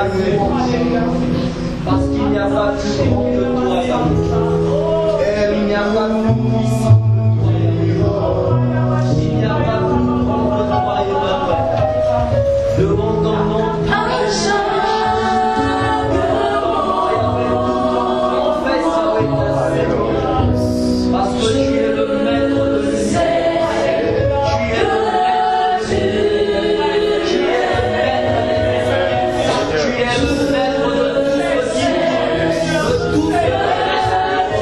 l'amour, parce qu'il n'y a pas plus grand que toi, il n'y a pas plus puissant que toi, il n'y a pas plus grand que toi, devant ton nom, parce que tu es le maître de l'univers, tu es le maître de l'univers, tu es le maître de tout ce qui est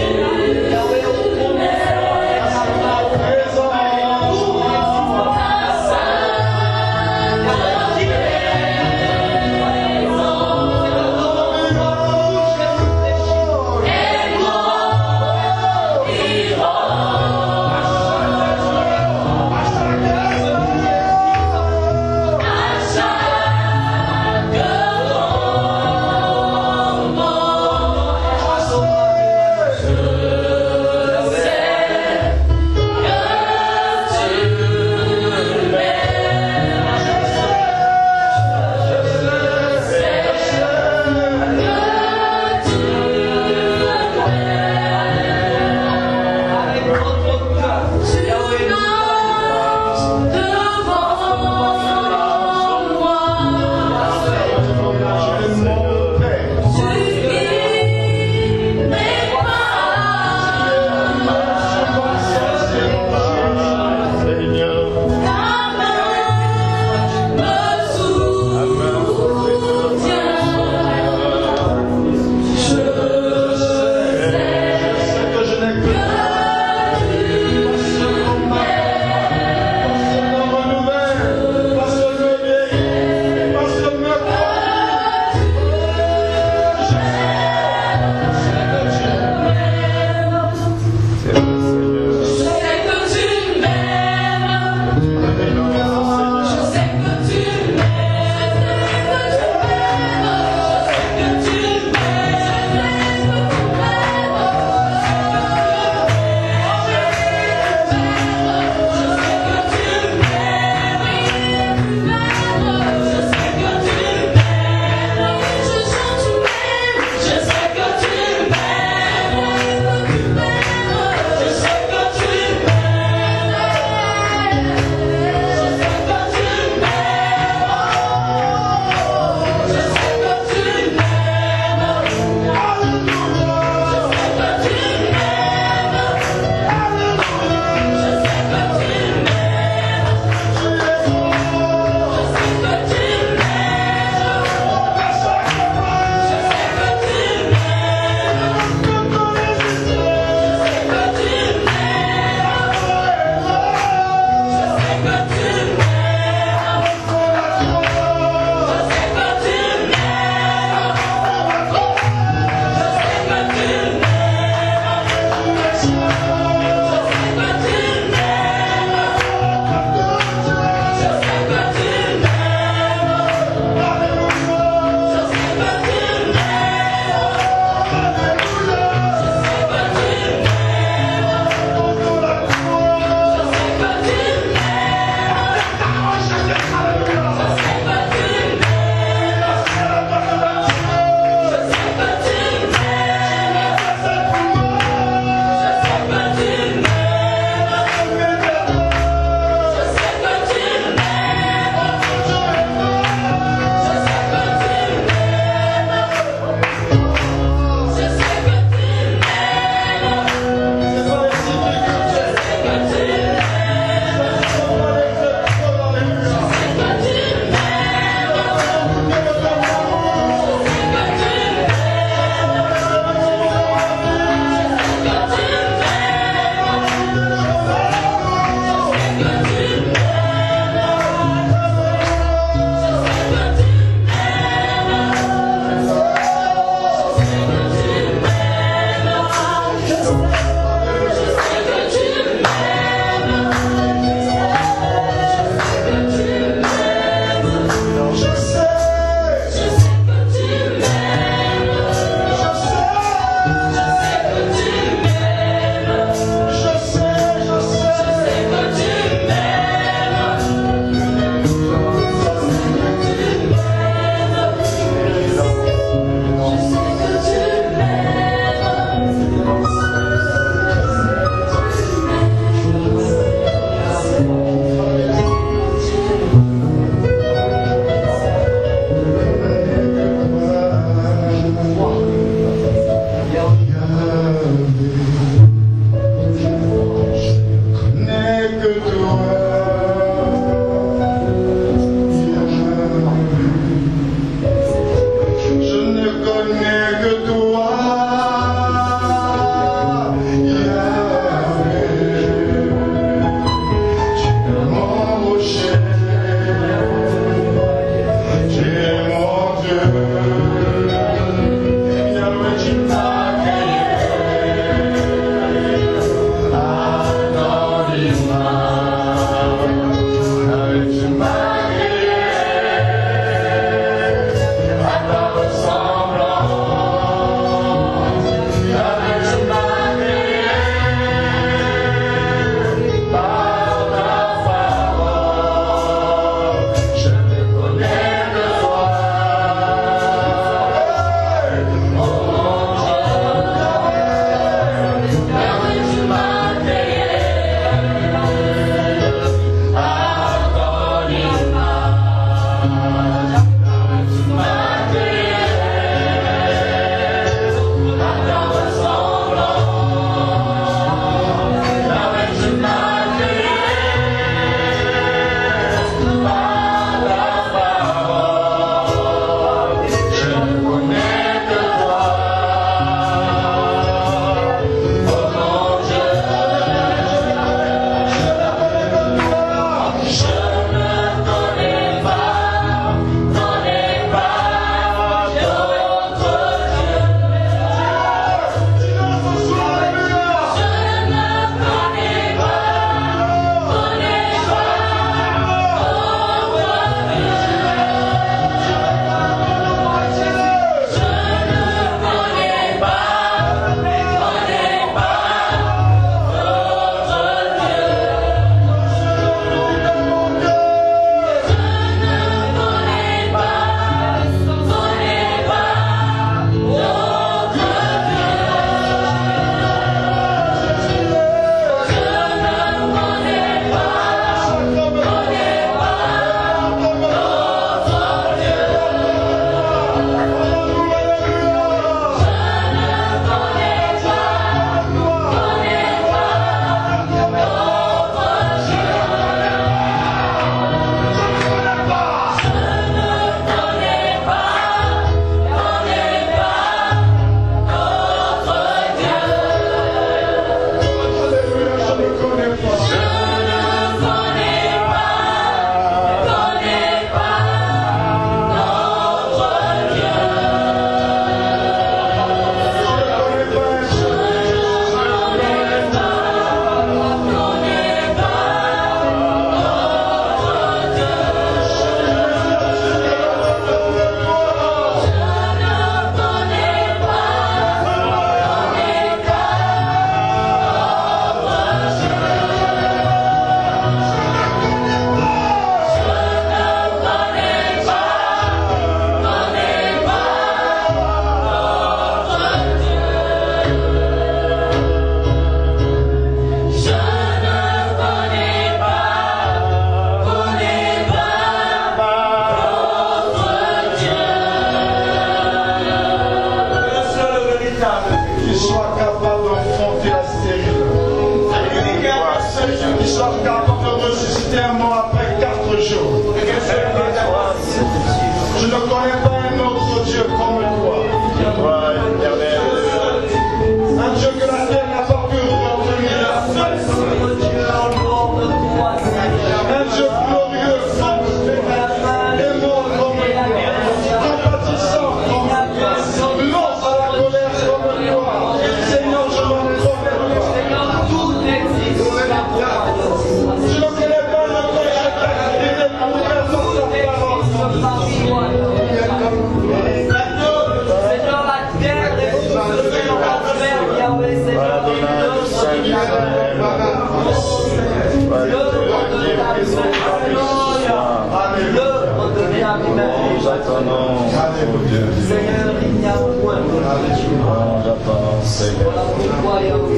Seigneur, il n'y a point de J'attends, Seigneur. Voilà pourquoi Yahweh,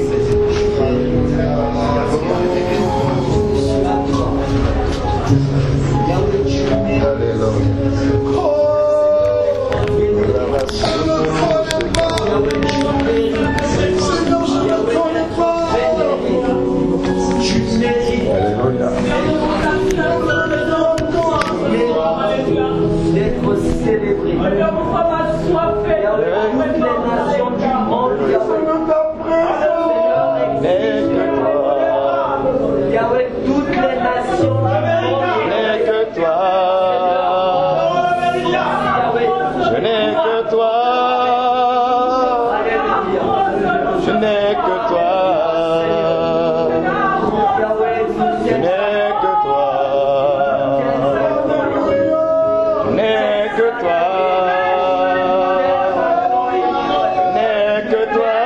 Yahweh, tu mérites. Alléluia. Alléluia. D'être célébré. Toutes les nations du monde, Yahweh, toutes les nations du monde, N'est que toi. Je n'ai que toi. Je n'ai que toi. Je n'ai que toi. Je n'ai que toi. Je n'ai que toi.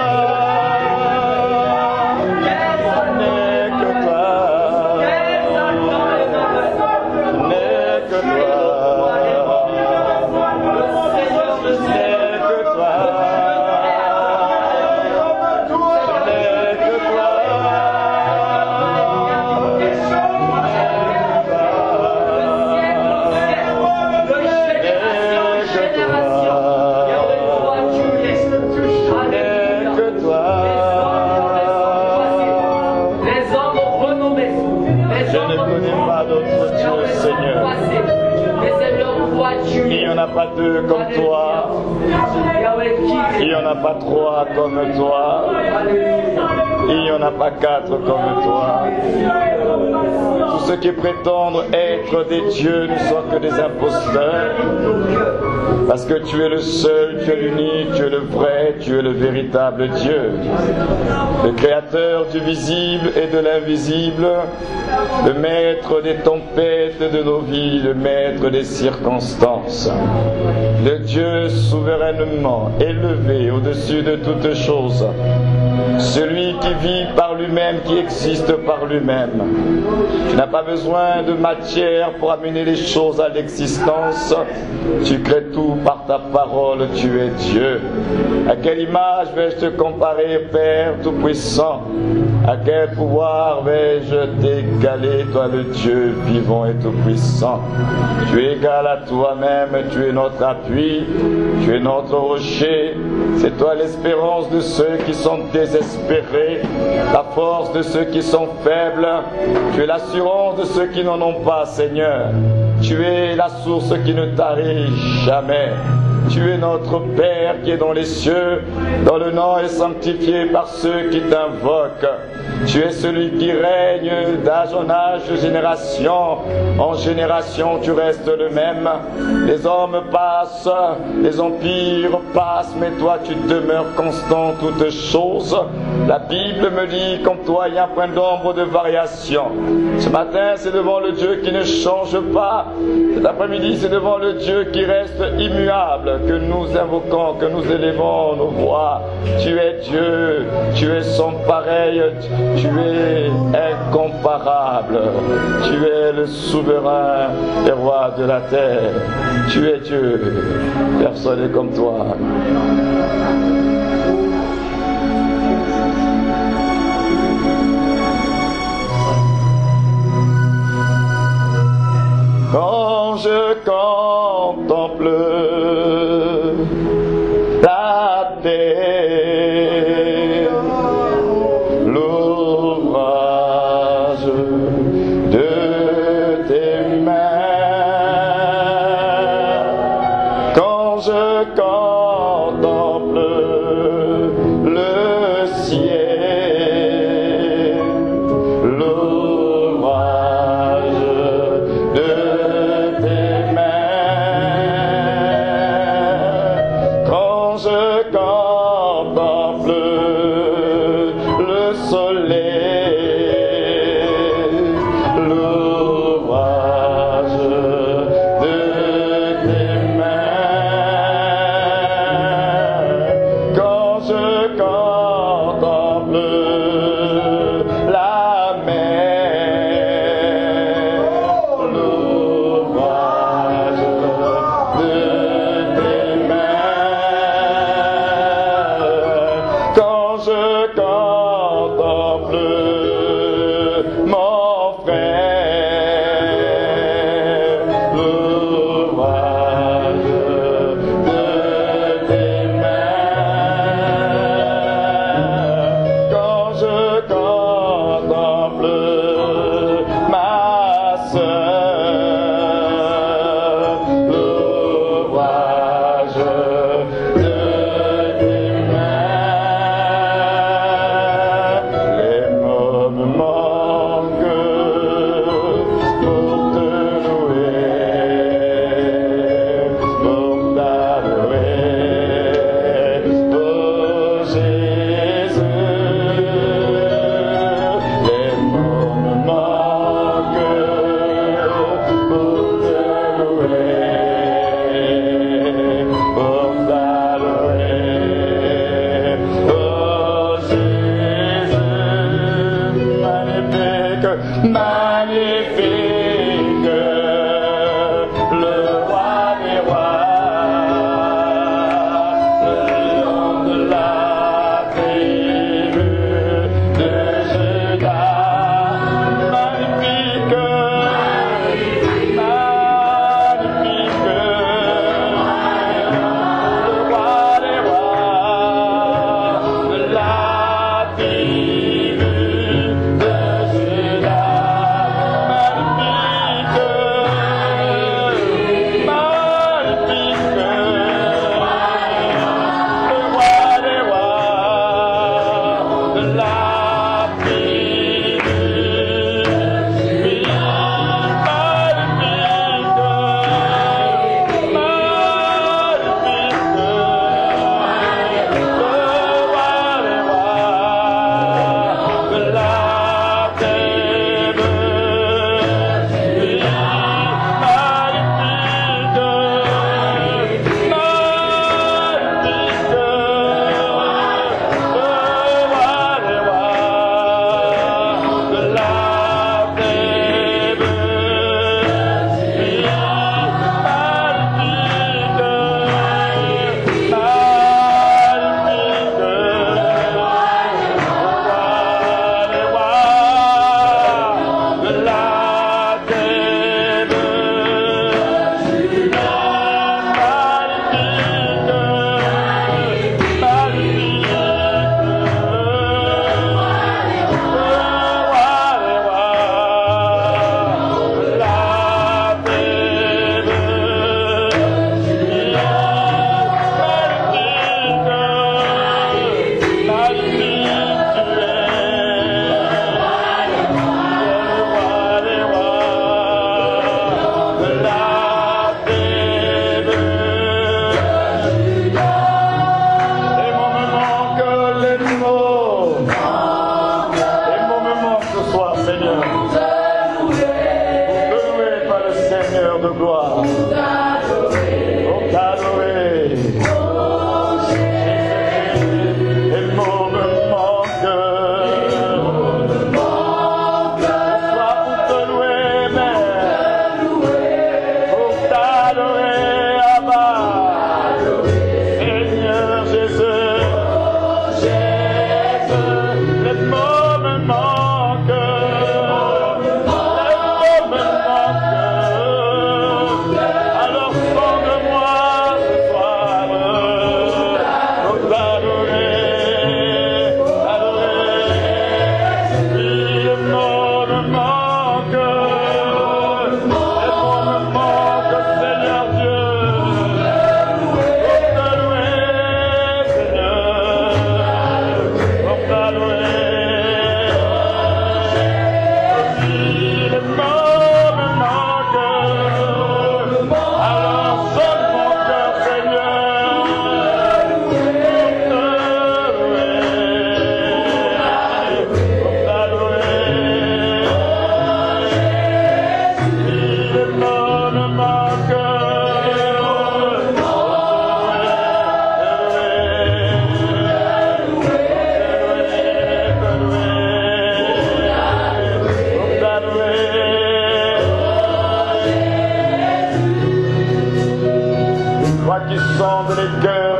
Pas deux comme toi, il n'y en a pas trois comme toi, il n'y en a pas quatre comme toi. Tous ceux qui prétendent être des dieux ne sont que des imposteurs, parce que tu es le seul, tu es l'unique, tu es le vrai, tu es le véritable Dieu, le créateur du visible et de l'invisible, le maître des tempêtes de nos vies, le maître des circonstances. Le Dieu souverainement élevé au-dessus de toutes choses, celui qui vit par lui-même, qui existe par lui-même. Tu n'as pas besoin de matière pour amener les choses à l'existence. Tu crées tout par ta parole, tu es Dieu. À quelle image vais-je te comparer, Père Tout-Puissant? À quel pouvoir vais-je t'égaler, toi le Dieu vivant et tout-puissant? Tu es égal à toi-même, tu es notre appui, tu es notre rocher. C'est toi l'espérance de ceux qui sont désespérés, la force de ceux qui sont faibles. Tu es l'assurance de ceux qui n'en ont pas, Seigneur. Tu es la source qui ne tarit jamais. Tu es notre Père qui est dans les cieux, dont le nom est sanctifié par ceux qui t'invoquent. Tu es celui qui règne d'âge en âge, de génération en génération, tu restes le même. Les hommes passent, les empires passent, mais toi tu demeures constant en toutes choses. La Bible me dit qu'en toi il y a un point d'ombre de variation. Ce matin c'est devant le Dieu qui ne change pas. Cet après-midi c'est devant le Dieu qui reste immuable que nous invoquons, que nous élevons nos voix. Tu es Dieu, tu es sans pareil, tu es incomparable, tu es le souverain et roi de la terre. Tu es Dieu, personne n'est comme toi. Quand je contemple ta terre, l'ouvrage de tes mains, quand je contemple le ciel, l'ouvrage de tes mains, quand je contemple le soleil, l'ouvrage de tes mains, quand je contemple la mer, l'ouvrage de tes mains,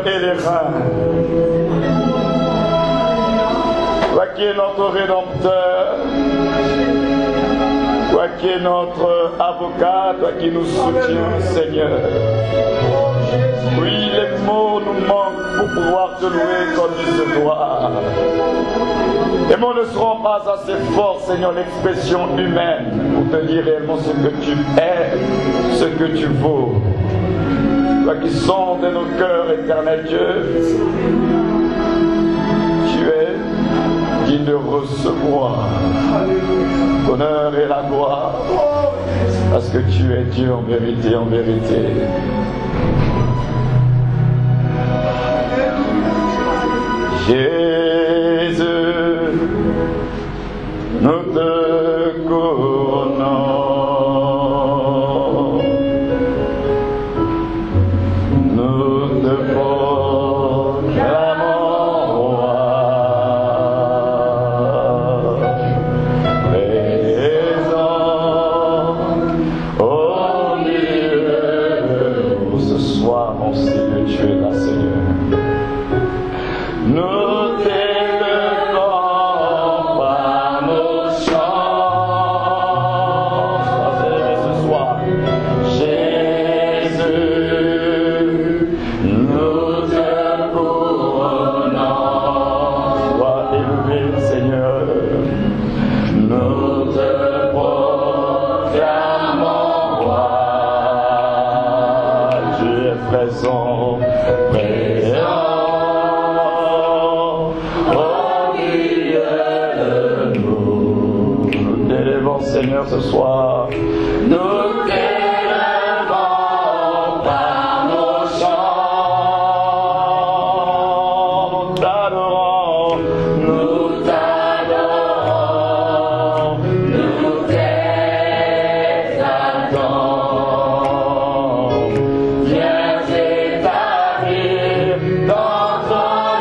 et les reins. Toi qui es notre Rédempteur, toi qui es notre avocat, toi qui nous soutiens, Seigneur. Oui, les mots nous manquent pour pouvoir te louer comme il se doit. Les mots ne seront pas assez forts, Seigneur, l'expression humaine pour te dire réellement ce que tu es, ce que tu vaux. Toi qui sondes nos cœurs, éternel Dieu, tu es digne de recevoir l'honneur et la gloire, parce que tu es Dieu en vérité, en vérité. Jésus, nous te couronnons, nous te proclamons roi, présent au milieu de nous. Ce soir, mon Seigneur, tu es là, Seigneur. Nous t'élevons par nos chants. Sois élevé ce soir. Jésus, nous te couronnons. Sois élevé, Seigneur. Nous te proclamons roi. Tu es présent, présent. Seigneur, ce soir, nous t'élevons par nos chants, nous t'adorons, nous t'adorons, nous t'exaltons. Viens t'établir dans ton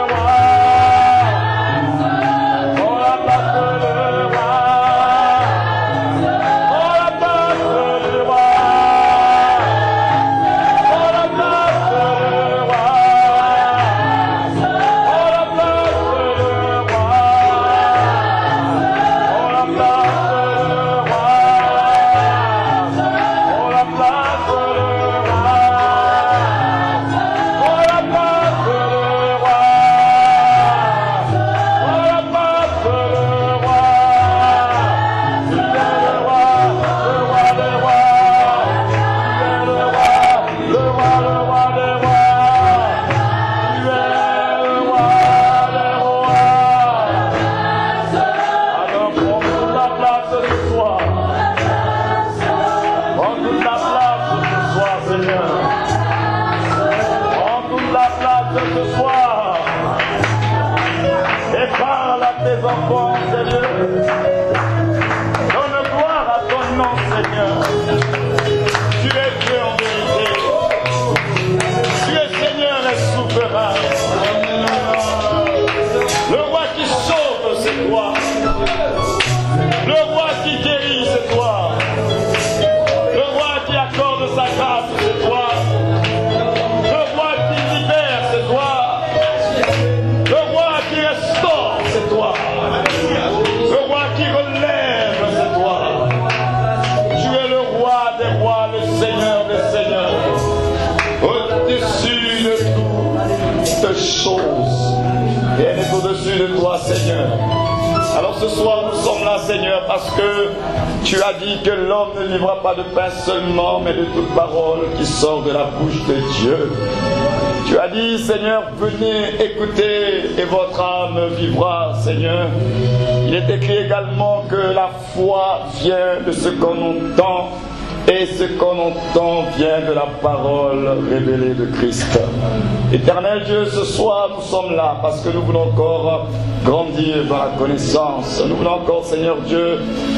Ce soir, nous sommes là, Seigneur, parce que tu as dit que l'homme ne vivra pas de pain seulement, mais de toute parole qui sort de la bouche de Dieu. Tu as dit, Seigneur, venez écouter et votre âme vivra, Seigneur. Il est écrit également que la foi vient de ce qu'on entend, et ce qu'on entend vient de la parole révélée de Christ. Éternel Dieu, ce soir nous sommes là parce que nous voulons encore grandir dans la connaissance. Nous voulons encore, Seigneur Dieu,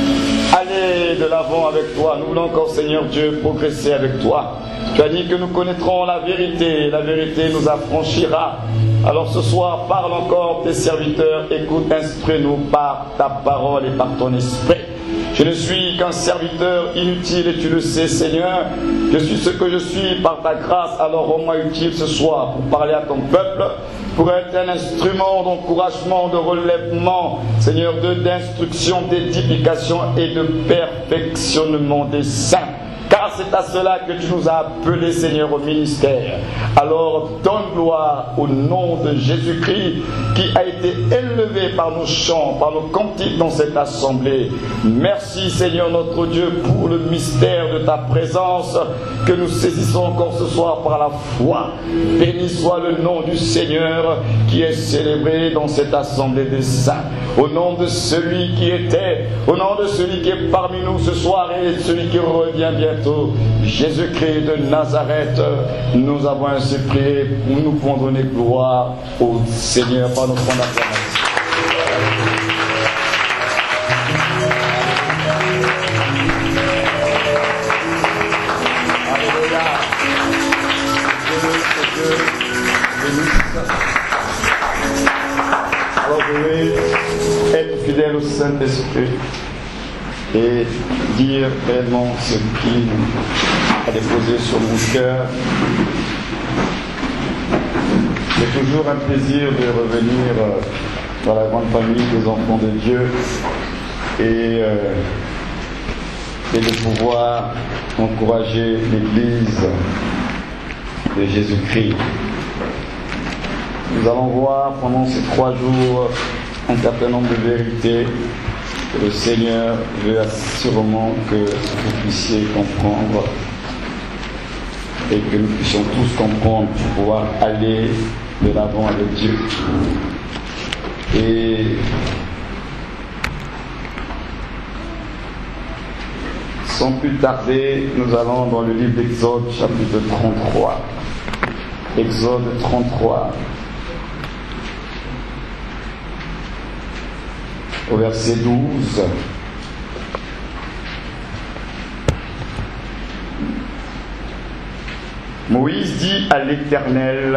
aller de l'avant avec toi. Nous voulons encore, Seigneur Dieu, progresser avec toi. Tu as dit que nous connaîtrons la vérité nous affranchira. Alors ce soir, parle encore tes serviteurs, écoute, instruis-nous par ta parole et par ton esprit. Je ne suis qu'un serviteur inutile et tu le sais, Seigneur. Je suis ce que je suis par ta grâce. Alors rends-moi utile ce soir pour parler à ton peuple, pour être un instrument d'encouragement, de relèvement, Seigneur, d'instruction, d'édification et de perfectionnement des saints. Car c'est à cela que tu nous as appelés, Seigneur, au ministère. Alors donne gloire au nom de Jésus-Christ qui a été élevé par nos chants, par nos cantiques dans cette assemblée. Merci, Seigneur notre Dieu, pour le mystère de ta présence que nous saisissons encore ce soir par la foi. Béni soit le nom du Seigneur qui est célébré dans cette assemblée des saints. Au nom de celui qui était, au nom de celui qui est parmi nous ce soir et de celui qui revient bientôt, Jésus-Christ de Nazareth, nous avons ainsi prié, nous pouvons donner gloire au Seigneur par notre acclamation. Alléluia. Alors je vais être fidèle au Saint-Esprit et dire réellement ce qu'il a déposé sur mon cœur. C'est toujours un plaisir de revenir dans la grande famille des enfants de Dieu et de pouvoir encourager l'Église de Jésus-Christ. Nous allons voir pendant ces 3 jours un certain nombre de vérités que le Seigneur veut assurément que vous puissiez comprendre et que nous puissions tous comprendre pour pouvoir aller de l'avant avec Dieu. Et sans plus tarder, nous allons dans le livre d'Exode, chapitre 33. Exode 33. Au verset 12. Moïse dit à l'Éternel,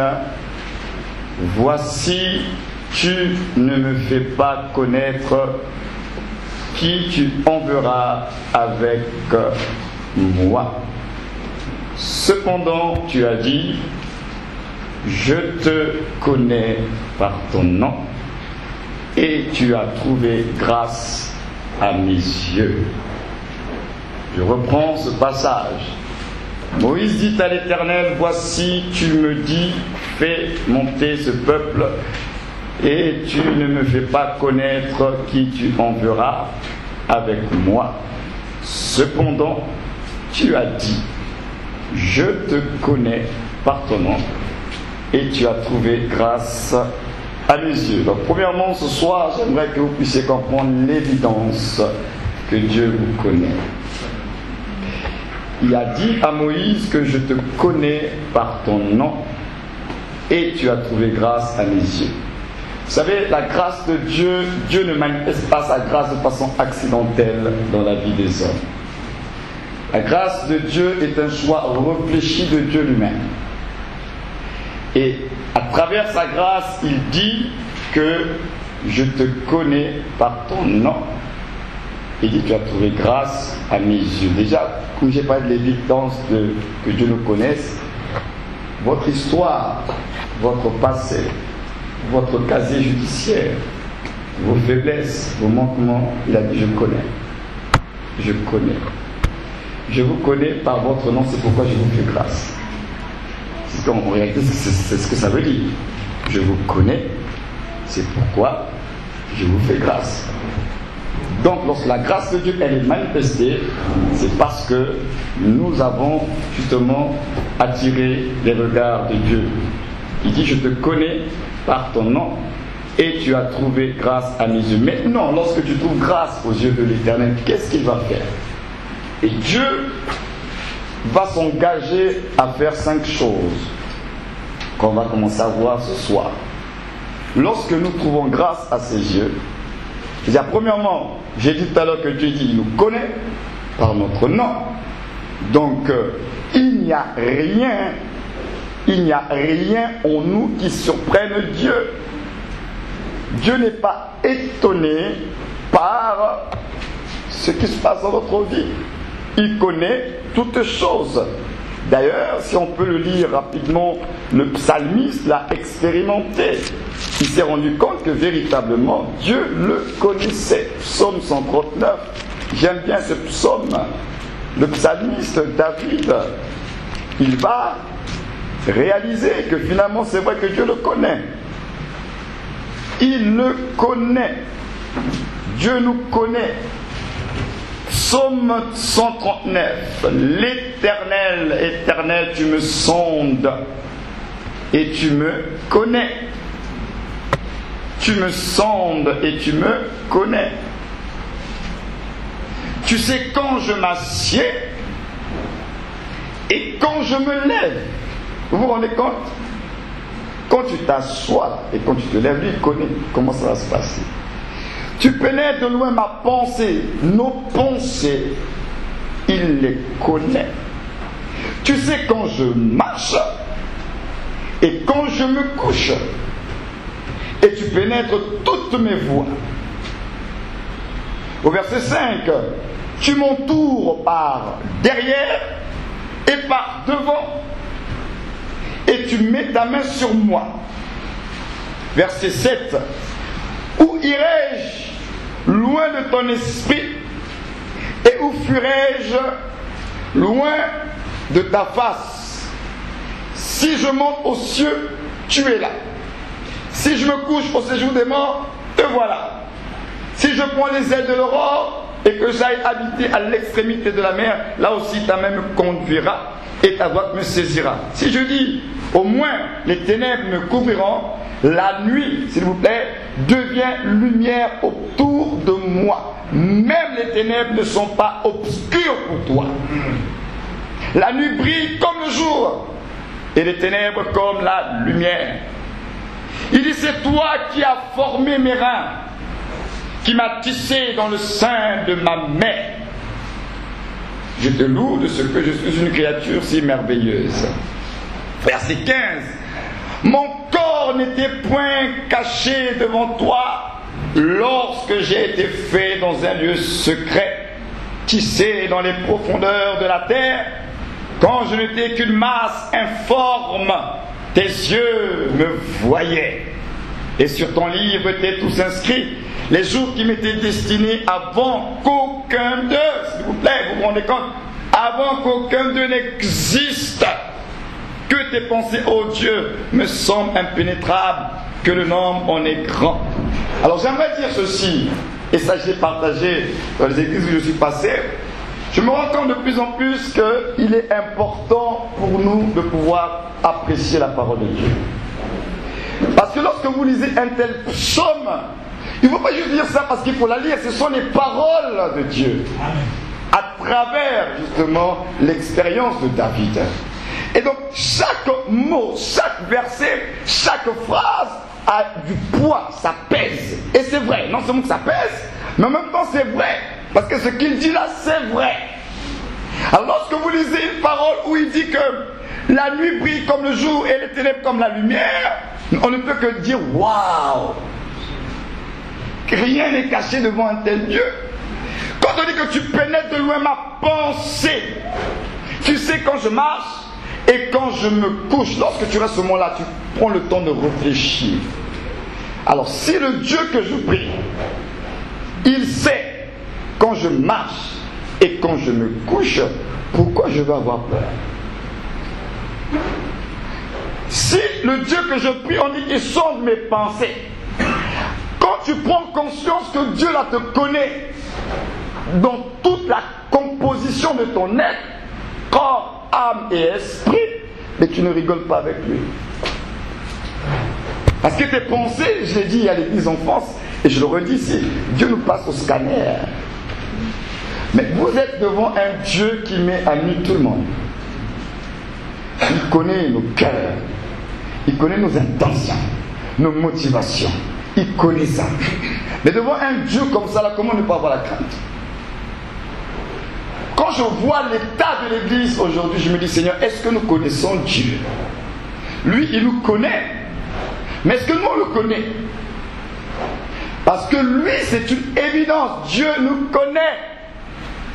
voici, tu ne me fais pas connaître qui tu enverras avec moi. Cependant, tu as dit, je te connais par ton nom et tu as trouvé grâce à mes yeux. Je reprends ce passage. Moïse dit à l'Éternel, voici, tu me dis, fais monter ce peuple et tu ne me fais pas connaître qui tu enverras avec moi. Cependant, tu as dit, je te connais par ton nom et tu as trouvé grâce à mes yeux. Donc, premièrement, ce soir, j'aimerais que vous puissiez comprendre l'évidence que Dieu vous connaît. Il a dit à Moïse que je te connais par ton nom et tu as trouvé grâce à mes yeux. Vous savez, la grâce de Dieu, Dieu ne manifeste pas sa grâce de façon accidentelle dans la vie des hommes. La grâce de Dieu est un choix réfléchi de Dieu lui-même. Et à travers sa grâce, il dit que je te connais par ton nom. Il dit tu as trouvé grâce à mes yeux. Déjà, comme j'ai parlé de l'évidence que Dieu nous connaisse, votre histoire, votre passé, votre casier judiciaire, vos faiblesses, vos manquements, il a dit je connais. Je connais. Je vous connais par votre nom, c'est pourquoi je vous fais grâce. En réalité, c'est ce que ça veut dire. Je vous connais, c'est pourquoi je vous fais grâce. Donc, lorsque la grâce de Dieu elle est manifestée, c'est parce que nous avons justement attiré les regards de Dieu. Il dit, je te connais par ton nom et tu as trouvé grâce à mes yeux. Maintenant, lorsque tu trouves grâce aux yeux de l'Éternel, qu'est-ce qu'il va faire? Et Dieu va s'engager à faire 5 choses qu'on va commencer à voir ce soir. Lorsque nous trouvons grâce à ses yeux, c'est-à-dire, premièrement, j'ai dit tout à l'heure que Dieu dit, il nous connaît par notre nom. Donc, il n'y a rien en nous qui surprenne Dieu. Dieu n'est pas étonné par ce qui se passe dans votre vie. Il connaît toutes choses. D'ailleurs, si on peut le lire rapidement, le psalmiste l'a expérimenté. Il s'est rendu compte que véritablement, Dieu le connaissait. Psaume 139, j'aime bien ce psaume. Le psalmiste David, il va réaliser que finalement c'est vrai que Dieu le connaît. Il le connaît. Dieu nous connaît. Psaume 139. L'Éternel, Éternel, tu me sondes et tu me connais. Tu me sondes et tu me connais. Tu sais quand je m'assieds et quand je me lève. Vous vous rendez compte? Quand tu t'assois et quand tu te lèves, lui il connaît comment ça va se passer. Tu pénètres de loin ma pensée, nos pensées, il les connaît. Tu sais quand je marche et quand je me couche. Et tu pénètres toutes mes voies. Au verset 5, tu m'entoures par derrière et par devant. Et tu mets ta main sur moi. Verset 7, où irai-je loin de ton esprit et où fuirai-je loin de ta face? Si je monte aux cieux, tu es là. Si je me couche au séjour des morts, te voilà. Si je prends les ailes de l'aurore et que j'aille habiter à l'extrémité de la mer, là aussi ta main me conduira et ta droite me saisira. Si je dis, au moins les ténèbres me couvriront, la nuit, s'il vous plaît, devient lumière autour de moi. Même les ténèbres ne sont pas obscures pour toi. La nuit brille comme le jour et les ténèbres comme la lumière. Il dit, c'est toi qui as formé mes reins, qui m'as tissé dans le sein de ma mère. Je te loue de ce que je suis une créature si merveilleuse. Verset 15. Mon corps n'était point caché devant toi lorsque j'ai été fait dans un lieu secret, tissé dans les profondeurs de la terre, quand je n'étais qu'une masse informe, tes yeux me voyaient. Et sur ton livre étaient tous inscrits les jours qui m'étaient destinés avant qu'aucun d'eux, s'il vous plaît, vous vous rendez compte, avant qu'aucun d'eux n'existe, que tes pensées, ô Dieu, me semblent impénétrables, que le nombre en est grand. Alors j'aimerais dire ceci, et ça je l'ai partagé dans les églises où je suis passé. Je me rends compte de plus en plus qu'il est important pour nous de pouvoir apprécier la parole de Dieu. Parce que lorsque vous lisez un tel psaume, il ne faut pas juste lire ça parce qu'il faut la lire, ce sont les paroles de Dieu. À travers justement l'expérience de David. Et donc chaque mot, chaque verset, chaque phrase a du poids, ça pèse. Et c'est vrai, non seulement que ça pèse, mais en même temps c'est vrai. Parce que ce qu'il dit là, c'est vrai. Alors lorsque vous lisez une parole où il dit que la nuit brille comme le jour et les ténèbres comme la lumière, on ne peut que dire waouh! Rien n'est caché devant un tel Dieu. Quand on dit que tu pénètres de loin ma pensée, tu sais quand je marche et quand je me couche, lorsque tu restes ce moment-là, tu prends le temps de réfléchir. Alors si le Dieu que je prie, il sait quand je marche et quand je me couche, pourquoi je vais avoir peur? Si le Dieu que je prie, on dit qu'il sonde mes pensées, quand tu prends conscience que Dieu là te connaît dans toute la composition de ton être, corps, âme et esprit, mais tu ne rigoles pas avec lui. Parce que tes pensées, je l'ai dit à l'église en France, et je le redis ici, Dieu nous passe au scanner. Mais vous êtes devant un Dieu qui met à nu tout le monde. Il connaît nos cœurs, il connaît nos intentions, nos motivations. Il connaît ça. Mais devant un Dieu comme ça, là, comment ne pas avoir la crainte? Quand je vois l'état de l'Église aujourd'hui, je me dis, Seigneur, est-ce que nous connaissons Dieu? Lui, il nous connaît. Mais est-ce que nous, on le connaît? Parce que lui, c'est une évidence. Dieu nous connaît.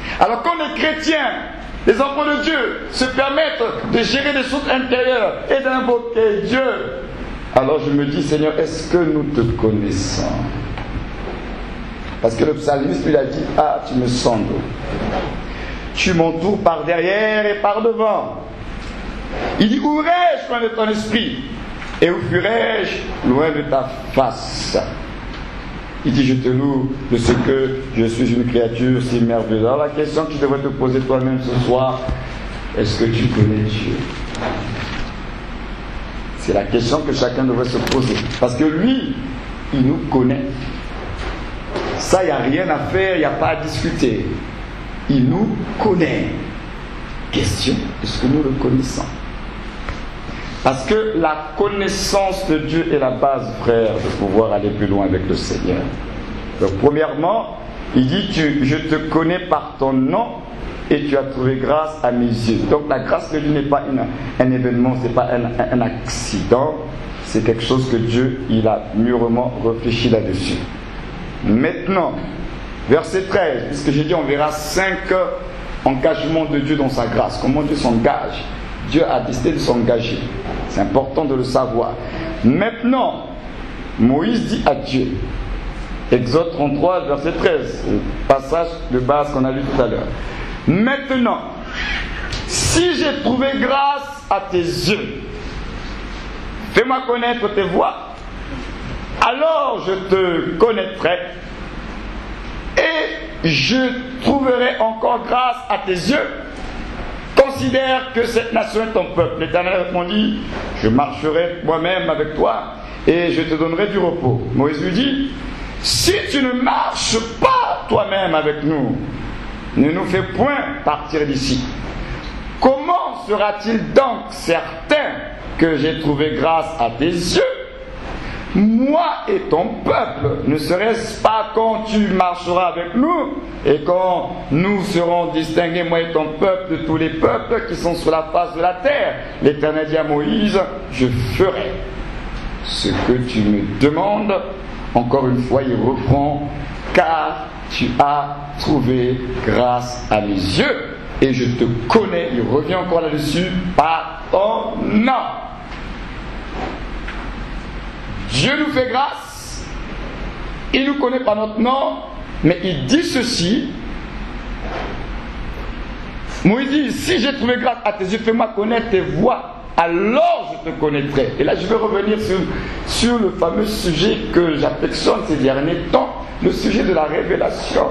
Alors quand les chrétiens, les enfants de Dieu, se permettent de gérer des choses intérieures et d'invoquer Dieu, alors je me dis, Seigneur, est-ce que nous te connaissons? Parce que le psalmiste lui a dit, ah, tu me sondes. Tu m'entoures par derrière et par devant. Il dit, où irai-je loin de ton esprit? Et où fuirai-je loin de ta face? Il dit, je te loue de ce que je suis une créature si merveilleuse. Alors la question que tu devrais te poser toi-même ce soir, est-ce que tu connais Dieu? C'est la question que chacun devrait se poser. Parce que lui, il nous connaît. Ça, il n'y a rien à faire, il n'y a pas à discuter. Il nous connaît. Question, est-ce que nous le connaissons? Parce que la connaissance de Dieu est la base, frère, de pouvoir aller plus loin avec le Seigneur. Donc, premièrement, il dit, je te connais par ton nom et tu as trouvé grâce à mes yeux. Donc, la grâce de Dieu n'est pas un événement, ce n'est pas un accident, c'est quelque chose que Dieu, il a mûrement réfléchi là-dessus. Maintenant, verset 13, puisque j'ai dit, on verra 5 engagements de Dieu dans sa grâce. Comment Dieu s'engage? Dieu a décidé de s'engager. C'est important de le savoir. Maintenant, Moïse dit à Dieu, Exode 33, verset 13, passage de base qu'on a lu tout à l'heure. Maintenant, si j'ai trouvé grâce à tes yeux, fais-moi connaître tes voies, alors je te connaîtrai et je trouverai encore grâce à tes yeux. Considère que cette nation est ton peuple. L'Éternel répondit, je marcherai moi-même avec toi et je te donnerai du repos. Moïse lui dit, si tu ne marches pas toi-même avec nous, ne nous fais point partir d'ici. Comment sera-t-il donc certain que j'ai trouvé grâce à tes yeux, moi et ton peuple? Ne serait-ce pas quand tu marcheras avec nous et quand nous serons distingués, moi et ton peuple, de tous les peuples qui sont sur la face de la terre? L'Éternel dit à Moïse, je ferai ce que tu me demandes. Encore une fois, il reprend, car tu as trouvé grâce à mes yeux et je te connais. Il revient encore là-dessus, par ton nom. Dieu nous fait grâce, il nous connaît par notre nom, mais il dit ceci. Moïse dit, si j'ai trouvé grâce à tes yeux, fais-moi connaître tes voies, alors je te connaîtrai. Et là je vais revenir sur le fameux sujet que j'affectionne ces derniers temps, le sujet de la révélation.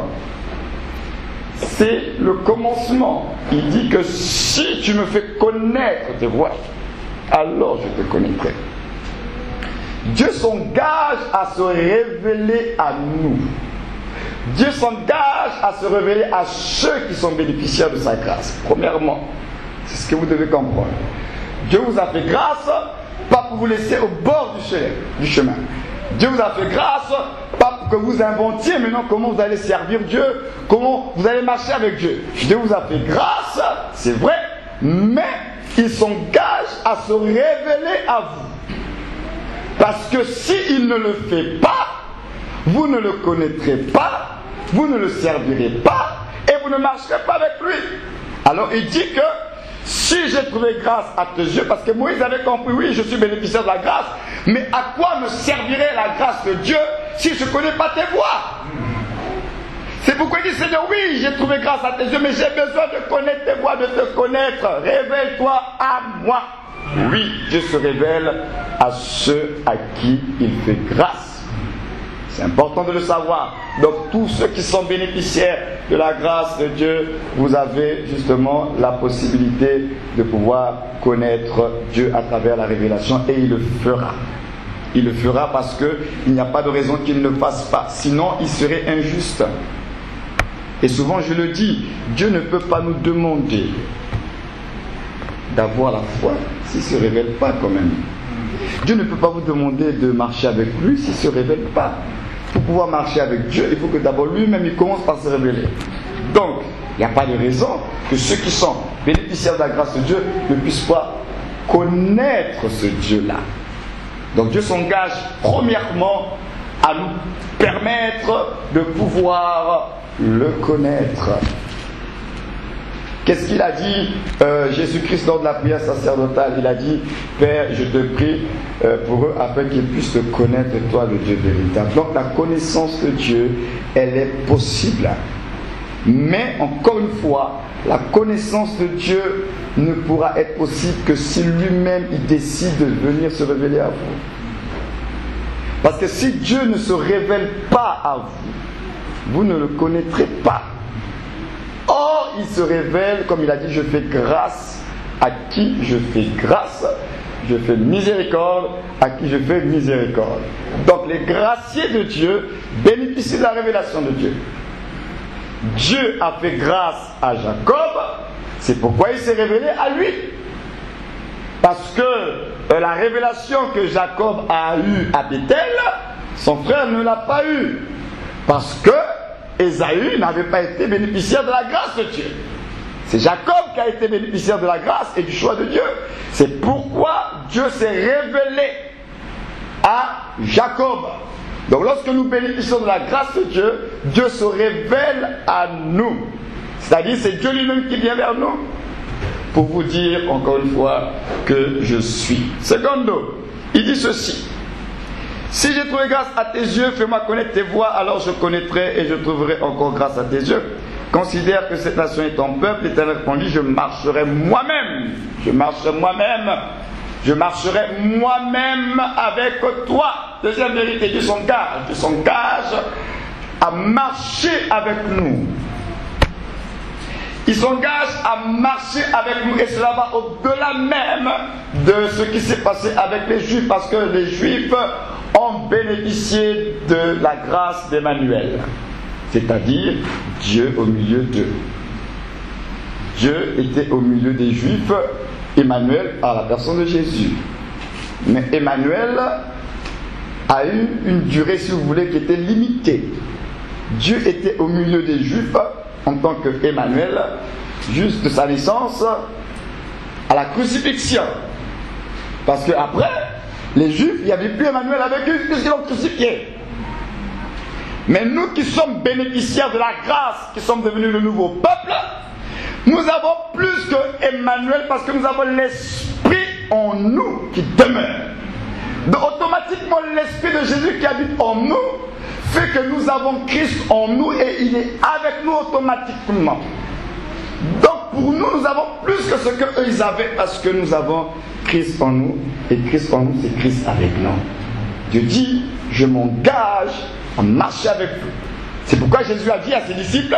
C'est le commencement. Il dit que si tu me fais connaître tes voies, alors je te connaîtrai. Dieu s'engage à se révéler à nous. Dieu s'engage à se révéler à ceux qui sont bénéficiaires de sa grâce. Premièrement, c'est ce que vous devez comprendre. Dieu vous a fait grâce, pas pour vous laisser au bord du chemin. Dieu vous a fait grâce, pas pour que vous inventiez maintenant comment vous allez servir Dieu, comment vous allez marcher avec Dieu. Dieu vous a fait grâce, c'est vrai, mais il s'engage à se révéler à vous. Parce que s'il ne le fait pas, vous ne le connaîtrez pas, vous ne le servirez pas et vous ne marcherez pas avec lui. Alors il dit que si j'ai trouvé grâce à tes yeux, parce que Moïse avait compris, oui, je suis bénéficiaire de la grâce, mais à quoi me servirait la grâce de Dieu si je ne connais pas tes voies? C'est pourquoi il dit, Seigneur, oui, j'ai trouvé grâce à tes yeux, mais j'ai besoin de connaître tes voies, de te connaître. Révèle-toi à moi. Oui, Dieu se révèle à ceux à qui il fait grâce. C'est important de le savoir. Donc tous ceux qui sont bénéficiaires de la grâce de Dieu, vous avez justement la possibilité de pouvoir connaître Dieu à travers la révélation, et il le fera. Il le fera parce qu'il n'y a pas de raison qu'il ne le fasse pas. Sinon, il serait injuste. Et souvent, je le dis, Dieu ne peut pas nous demander d'avoir la foi s'il ne se révèle pas quand même. Dieu ne peut pas vous demander de marcher avec lui s'il ne se révèle pas. Pour pouvoir marcher avec Dieu, il faut que d'abord lui-même il commence par se révéler. Donc, il n'y a pas de raison que ceux qui sont bénéficiaires de la grâce de Dieu ne puissent pas connaître ce Dieu-là. Donc Dieu s'engage premièrement à nous permettre de pouvoir le connaître. Qu'est-ce qu'il a dit Jésus-Christ lors de la prière sacerdotale? Il a dit, Père, je te prie pour eux afin qu'ils puissent te connaître, toi, le Dieu véritable. Donc la connaissance de Dieu, elle est possible. Mais encore une fois, la connaissance de Dieu ne pourra être possible que si lui-même il décide de venir se révéler à vous. Parce que si Dieu ne se révèle pas à vous, vous ne le connaîtrez pas. Or, il se révèle, comme il a dit, je fais grâce à qui je fais grâce, je fais miséricorde à qui je fais miséricorde. Donc les graciés de Dieu bénéficient de la révélation de Dieu. Dieu a fait grâce à Jacob, c'est pourquoi il s'est révélé à lui. Parce que la révélation que Jacob a eue à Béthel, son frère ne l'a pas eue. Parce que Ésaü n'avait pas été bénéficiaire de la grâce de Dieu. C'est Jacob qui a été bénéficiaire de la grâce et du choix de Dieu. C'est pourquoi Dieu s'est révélé à Jacob. Donc lorsque nous bénéficions de la grâce de Dieu, Dieu se révèle à nous. C'est-à-dire c'est Dieu lui-même qui vient vers nous pour vous dire encore une fois que je suis. Secondo, il dit ceci. Si j'ai trouvé grâce à tes yeux, fais-moi connaître tes voies, alors je connaîtrai et je trouverai encore grâce à tes yeux. Considère que cette nation est ton peuple. L'Éternel répondit, je marcherai moi-même. Je marcherai moi-même. Je marcherai moi-même avec toi. Deuxième vérité, Dieu s'engage. Dieu s'engage à marcher avec nous. Il s'engage à marcher avec nous et cela va au-delà même de ce qui s'est passé avec les Juifs parce que les Juifs ont bénéficié de la grâce d'Emmanuel, c'est-à-dire Dieu au milieu d'eux. Dieu était au milieu des Juifs, Emmanuel à la personne de Jésus. Mais Emmanuel a eu une durée, si vous voulez, qui était limitée. Dieu était au milieu des Juifs en tant qu'Emmanuel, juste de sa naissance à la crucifixion. Parce qu'après, les Juifs, il n'y avait plus Emmanuel avec eux puisqu'ils l'ont crucifié. Mais nous qui sommes bénéficiaires de la grâce, qui sommes devenus le nouveau peuple, nous avons plus que Emmanuel parce que nous avons l'Esprit en nous qui demeure. Donc automatiquement l'Esprit de Jésus qui habite en nous fait que nous avons Christ en nous et il est avec nous automatiquement. Donc pour nous, nous avons plus que ce qu'eux ils avaient parce que nous avons Christ en nous et Christ en nous c'est Christ avec nous. Dieu dit, je m'engage à marcher avec vous. C'est pourquoi Jésus a dit à ses disciples,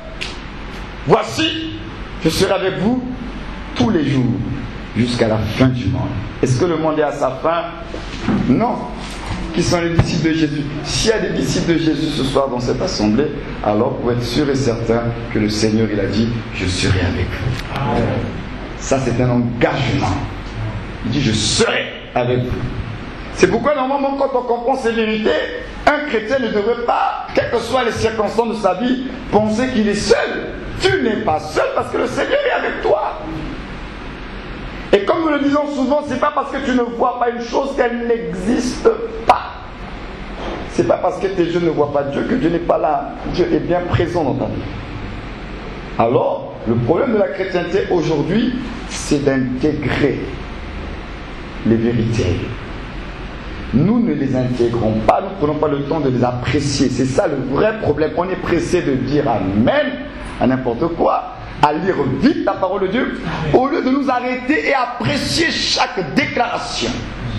voici, je serai avec vous tous les jours jusqu'à la fin du monde. Est-ce que le monde est à sa fin? Non. Qui sont les disciples de Jésus? S'il y a des disciples de Jésus ce soir dans cette assemblée, alors vous êtes sûr et certain que le Seigneur il a dit, je serai avec vous. Amen. Ça c'est un engagement. Il dit, je serai avec vous. C'est pourquoi normalement quand on comprend ces vérités, un chrétien ne devrait pas, quelles que soient les circonstances de sa vie, penser qu'il est seul. Tu n'es pas seul parce que le Seigneur est avec toi. Et comme nous le disons souvent, c'est pas parce que tu ne vois pas une chose qu'elle n'existe pas. C'est pas parce que tes yeux ne voient pas Dieu que Dieu n'est pas là. Dieu est bien présent dans ta vie. Alors, le problème de la chrétienté aujourd'hui, c'est d'intégrer les vérités. Nous ne les intégrons pas, nous ne prenons pas le temps de les apprécier. C'est ça le vrai problème. On est pressé de dire Amen à n'importe quoi, à lire vite la parole de Dieu, au lieu de nous arrêter et apprécier chaque déclaration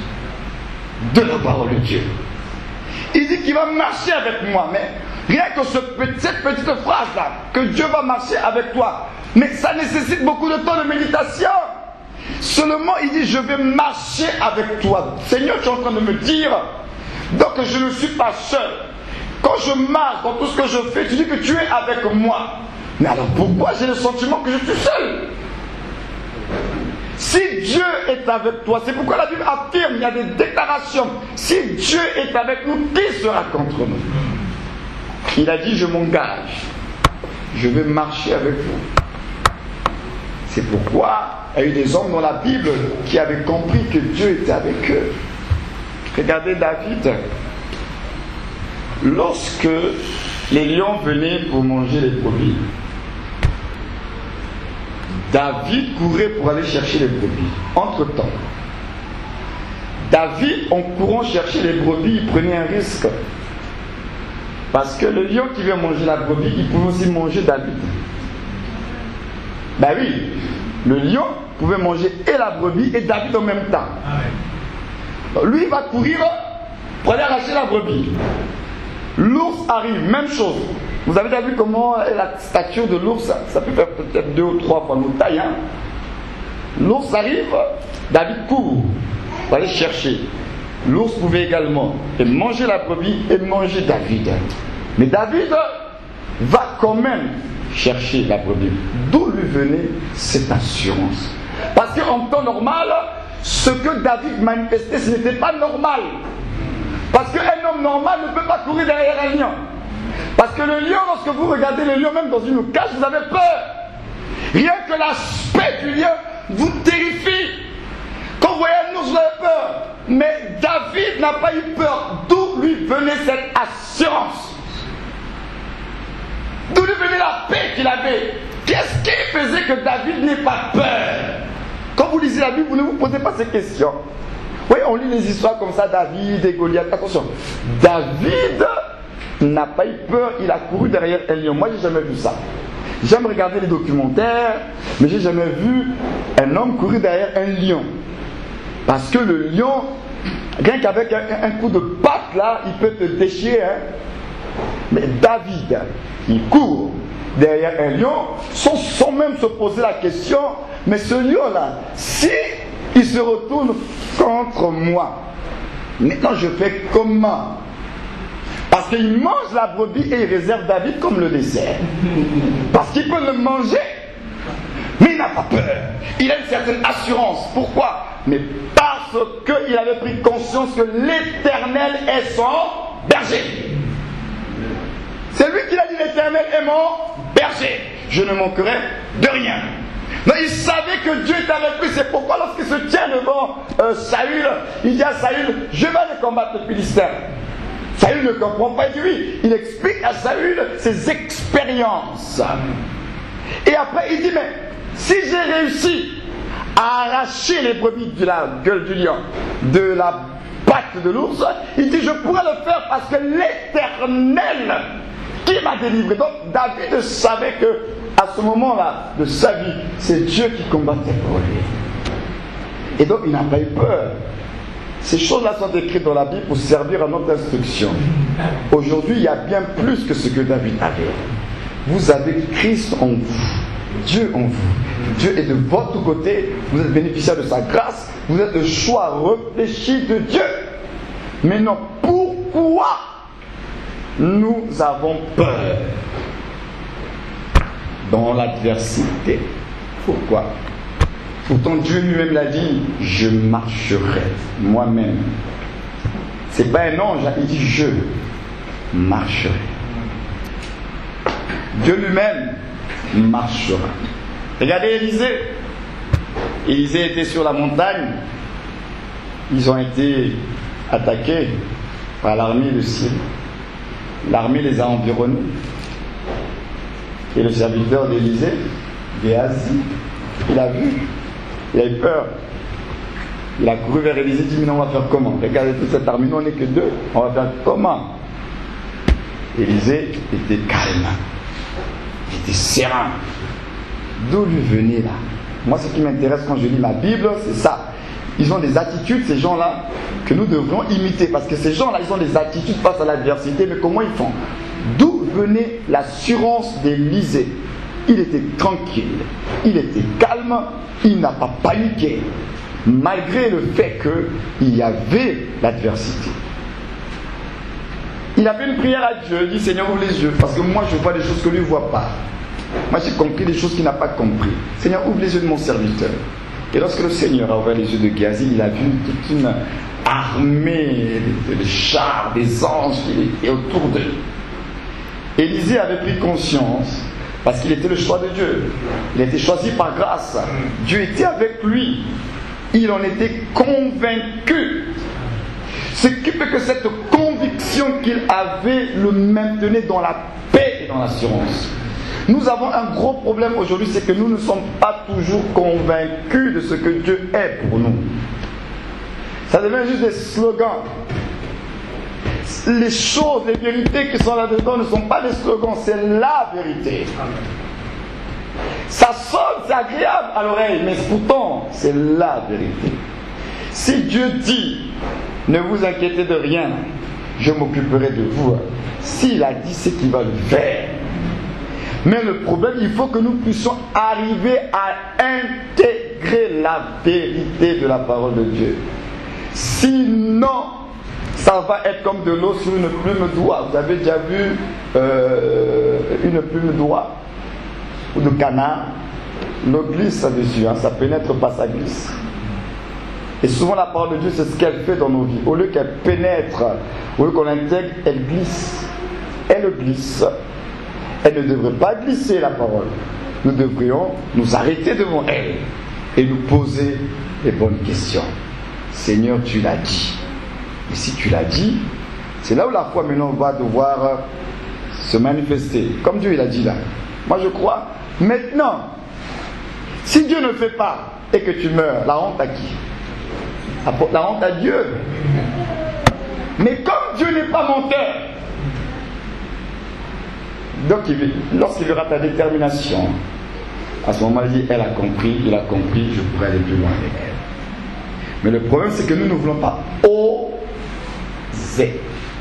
de la parole de Dieu. Il dit qu'il va marcher avec moi, mais rien que cette petite phrase-là, que Dieu va marcher avec toi, mais ça nécessite beaucoup de temps de méditation. Seulement, il dit, je vais marcher avec toi. Seigneur, tu es en train de me dire, donc je ne suis pas seul. Quand je marche dans tout ce que je fais, tu dis que tu es avec moi. Mais alors pourquoi j'ai le sentiment que je suis seul? Si Dieu est avec toi, c'est pourquoi la Bible affirme, il y a des déclarations. Si Dieu est avec nous, qui sera contre nous? Il a dit, je m'engage. Je vais marcher avec vous. C'est pourquoi il y a eu des hommes dans la Bible qui avaient compris que Dieu était avec eux. Regardez David. Lorsque les lions venaient pour manger les brebis, David courait pour aller chercher les brebis. Entre-temps, David, en courant chercher les brebis, il prenait un risque. Parce que le lion qui vient manger la brebis, il pouvait aussi manger David. Ben oui, le lion pouvait manger et la brebis et David en même temps. Donc, lui, il va courir pour aller arracher la brebis. L'ours arrive, même chose. Vous avez déjà vu comment la stature de l'ours, ça peut faire peut-être 2 ou 3 fois notre taille. Hein? L'ours arrive, David court pour aller chercher. L'ours pouvait également manger la brebis et manger David. Mais David va quand même chercher la brebis. D'où lui venait cette assurance? Parce qu'en temps normal, ce que David manifestait, ce n'était pas normal. Parce qu'un homme normal ne peut pas courir derrière un lion. Parce que le lion, lorsque vous regardez le lion, même dans une cage, vous avez peur. Rien que l'aspect du lion vous terrifie. Quand vous voyez un ours, vous avez peur. Mais David n'a pas eu peur. D'où lui venait cette assurance? D'où lui venait la paix qu'il avait? Qu'est-ce qui faisait que David n'ait pas peur? Quand vous lisez la Bible, vous ne vous posez pas ces questions. Oui, on lit les histoires comme ça, David et Goliath. Attention, David n'a pas eu peur, il a couru derrière un lion. Moi, j'ai jamais vu ça. J'aime regarder les documentaires, mais j'ai jamais vu un homme courir derrière un lion. Parce que le lion, rien qu'avec un coup de patte là, il peut te déchirer. Hein? Mais David, il court derrière un lion sans même se poser la question, mais ce lion là, si il se retourne contre moi, maintenant je fais comment? Parce qu'il mange la brebis et il réserve David comme le dessert. Parce qu'il peut le manger, mais il n'a pas peur. Il a une certaine assurance. Pourquoi? Mais parce qu'il avait pris conscience que l'Éternel est son berger. C'est lui qui l'a dit, l'Éternel est mon berger. Je ne manquerai de rien. Mais il savait que Dieu était avec lui. C'est pourquoi lorsqu'il se tient devant Saül, il dit à Saül, je vais aller combattre le Philistin. Saül ne comprend pas, il dit oui. Il explique à Saül ses expériences. Et après il dit, mais si j'ai réussi à arracher les brebis de la gueule du lion, de la patte de l'ours, il dit, je pourrais le faire parce que l'Éternel qui m'a délivré. Donc David savait que à ce moment-là de sa vie, c'est Dieu qui combattait pour lui. Et donc il n'a pas eu peur. Ces choses-là sont écrites dans la Bible pour servir à notre instruction. Aujourd'hui, il y a bien plus que ce que David avait. Vous avez Christ en vous, Dieu en vous. Dieu est de votre côté, vous êtes bénéficiaire de sa grâce, vous êtes le choix réfléchi de Dieu. Maintenant, pourquoi nous avons peur dans l'adversité? Pourquoi? Pourtant Dieu lui-même l'a dit, je marcherai moi-même. C'est pas un ange, il dit je marcherai. Dieu lui-même marchera. Regardez Élisée. Élisée était sur la montagne. Ils ont été attaqués par l'armée de Syrie. L'armée les a environnés. Et le serviteur d'Élisée, Géasi, il a vu. Il a eu peur. Il a couru vers Élisée, il dit, mais on va faire comment? Regardez toute cette armée, nous on n'est que 2. On va faire comment? Élisée était calme. Il était serein. D'où lui venait là? Moi, ce qui m'intéresse quand je lis la Bible, c'est ça. Ils ont des attitudes, ces gens-là, que nous devrions imiter. Parce que ces gens-là, ils ont des attitudes face à l'adversité, mais comment ils font? D'où venait l'assurance d'Élisée? Il était tranquille, il était calme, il n'a pas paniqué, malgré le fait qu'il y avait l'adversité. Il a fait une prière à Dieu, il dit, Seigneur, ouvre les yeux, parce que moi je vois des choses que lui ne voit pas. Moi j'ai compris des choses qu'il n'a pas compris. Seigneur, ouvre les yeux de mon serviteur. Et lorsque le Seigneur a ouvert les yeux de Géasi, il a vu toute une armée de chars, des anges qui étaient autour d'eux. Élisée avait pris conscience, parce qu'il était le choix de Dieu. Il a été choisi par grâce. Dieu était avec lui. Il en était convaincu. Ce qui fait que cette conviction qu'il avait le maintenait dans la paix et dans l'assurance. Nous avons un gros problème aujourd'hui, c'est que nous ne sommes pas toujours convaincus de ce que Dieu est pour nous. Ça devient juste des slogans. Les choses, les vérités qui sont là-dedans ne sont pas des slogans, c'est la vérité. Ça sonne, c'est agréable à l'oreille, mais pourtant, c'est la vérité. Si Dieu dit, ne vous inquiétez de rien, je m'occuperai de vous. S'il a dit, c'est qu'il va le faire. Mais le problème, il faut que nous puissions arriver à intégrer la vérité de la parole de Dieu. Sinon, ça va être comme de l'eau sur une plume d'oie. Vous avez déjà vu une plume d'oie ou de canard? L'eau glisse dessus, ça pénètre pas, ça glisse. Et souvent la parole de Dieu, c'est ce qu'elle fait dans nos vies. Au lieu qu'elle pénètre, au lieu qu'on l'intègre, elle glisse. Elle glisse. Elle ne devrait pas glisser, la parole. Nous devrions nous arrêter devant elle et nous poser les bonnes questions. Seigneur, tu l'as dit. Et si tu l'as dit, c'est là où la foi maintenant va devoir se manifester. Comme Dieu il a dit là. Moi je crois. Maintenant, si Dieu ne fait pas et que tu meurs, la honte à qui? La honte à Dieu. Mais comme Dieu n'est pas menteur, donc lorsqu'il verra ta détermination, à ce moment-là, il dit, elle a compris, il a compris, je pourrais aller plus loin avec elle. Mais le problème, c'est que nous ne voulons pas oser.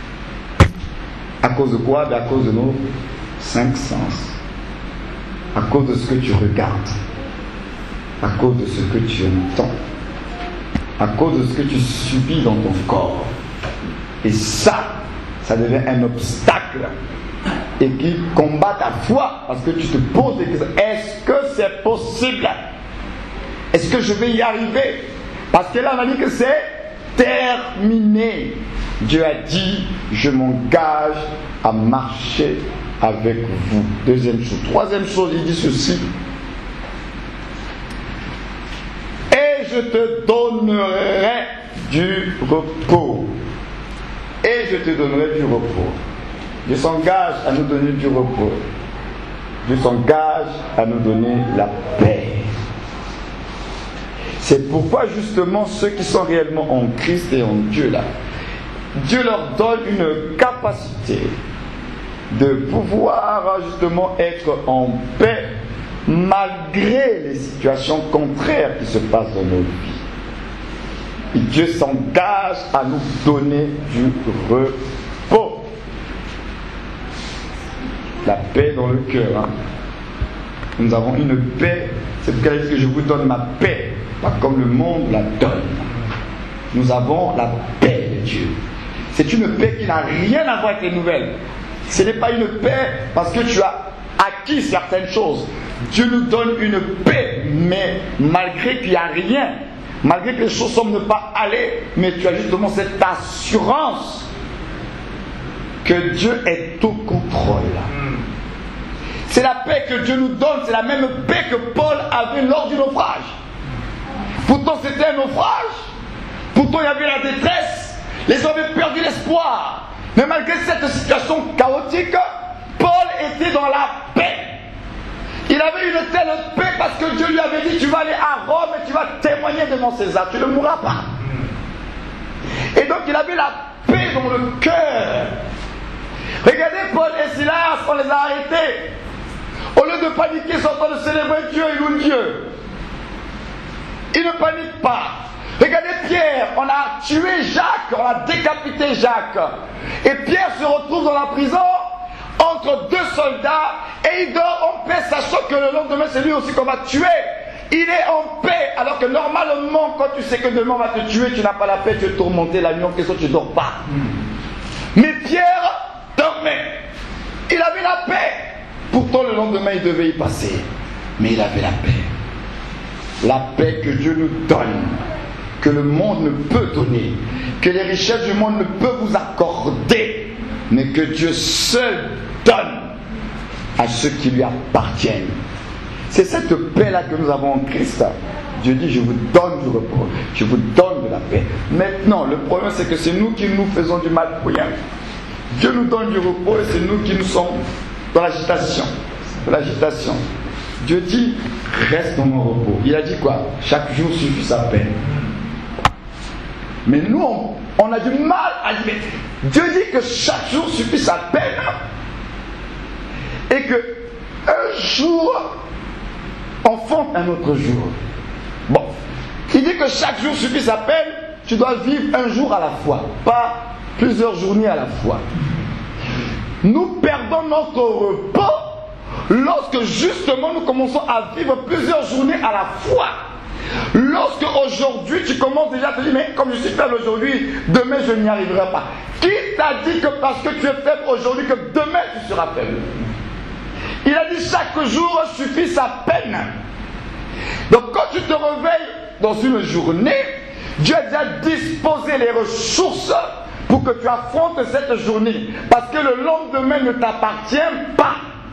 À cause de quoi? À cause de nos 5 sens. À cause de ce que tu regardes. À cause de ce que tu entends. À cause de ce que tu subis dans ton corps. Et ça devient un obstacle. Et qui combat ta foi. Parce que tu te poses des questions. Est-ce que c'est possible? Est-ce que je vais y arriver? Parce que là, on a dit que c'est terminé. Dieu a dit, je m'engage à marcher avec vous. Deuxième chose. Troisième chose, il dit ceci. Et je te donnerai du repos. Et je te donnerai du repos. Dieu s'engage à nous donner du repos. Dieu s'engage à nous donner la paix. C'est pourquoi justement ceux qui sont réellement en Christ et en Dieu là, Dieu leur donne une capacité de pouvoir justement être en paix malgré les situations contraires qui se passent dans nos vies. Et Dieu s'engage à nous donner du repos. La paix dans le cœur. Nous avons une paix. C'est pourquoi il dit que je vous donne ma paix, pas comme le monde la donne. Nous avons la paix de Dieu. C'est une paix qui n'a rien à voir avec les nouvelles. Ce n'est pas une paix parce que tu as acquis certaines choses. Dieu nous donne une paix, mais malgré qu'il n'y a rien, malgré que les choses semblent ne pas aller, mais tu as justement cette assurance que Dieu est au contrôle. C'est la paix que Dieu nous donne, c'est la même paix que Paul avait lors du naufrage. Pourtant c'était un naufrage, pourtant il y avait la détresse, les hommes avaient perdu l'espoir. Mais malgré cette situation chaotique, Paul était dans la paix. Il avait une telle paix parce que Dieu lui avait dit, tu vas aller à Rome et tu vas témoigner devant César, tu ne mourras pas. Et donc il avait la paix dans le cœur. Regardez Paul et Silas, on les a arrêtés. Au lieu de paniquer, ils sont en train de célébrer Dieu et louent Dieu. Ils ne paniquent pas. Regardez Pierre, on a tué Jacques, on a décapité Jacques. Et Pierre se retrouve dans la prison entre deux soldats et il dort en paix, sachant que le lendemain c'est lui aussi qu'on va tuer. Il est en paix, alors que normalement, quand tu sais que demain on va te tuer, tu n'as pas la paix, tu es tourmenté la nuit, en question tu ne dors pas. Mais Pierre dormait. Il avait la paix. Pourtant le lendemain il devait y passer. Mais il avait la paix. La paix que Dieu nous donne, que le monde ne peut donner, que les richesses du monde ne peuvent vous accorder, mais que Dieu seul donne à ceux qui lui appartiennent. C'est cette paix-là que nous avons en Christ. Dieu dit, je vous donne du repos, je vous donne de la paix. Maintenant, le problème c'est que c'est nous qui nous faisons du mal pour rien. Dieu nous donne du repos et c'est nous qui nous sommes dans l'agitation. de l'agitation. Dieu dit, reste dans mon repos. Il a dit quoi? Chaque jour suffit sa peine. Mais nous, on a du mal à dire. Dieu dit que chaque jour suffit sa peine. Et que un jour enfante un autre jour. Bon. Il dit que chaque jour suffit sa peine. Tu dois vivre un jour à la fois. Pas plusieurs journées à la fois. Nous perdons notre repos lorsque justement nous commençons à vivre plusieurs journées à la fois. Lorsque aujourd'hui tu commences déjà à te dire, mais comme je suis faible aujourd'hui, demain je n'y arriverai pas. Qui t'a dit que parce que tu es faible aujourd'hui, que demain tu seras faible? Il a dit chaque jour suffit sa peine. Donc quand tu te réveilles dans une journée, Dieu a déjà disposé les ressources pour que tu affrontes cette journée. Parce que le lendemain ne t'appartient pas.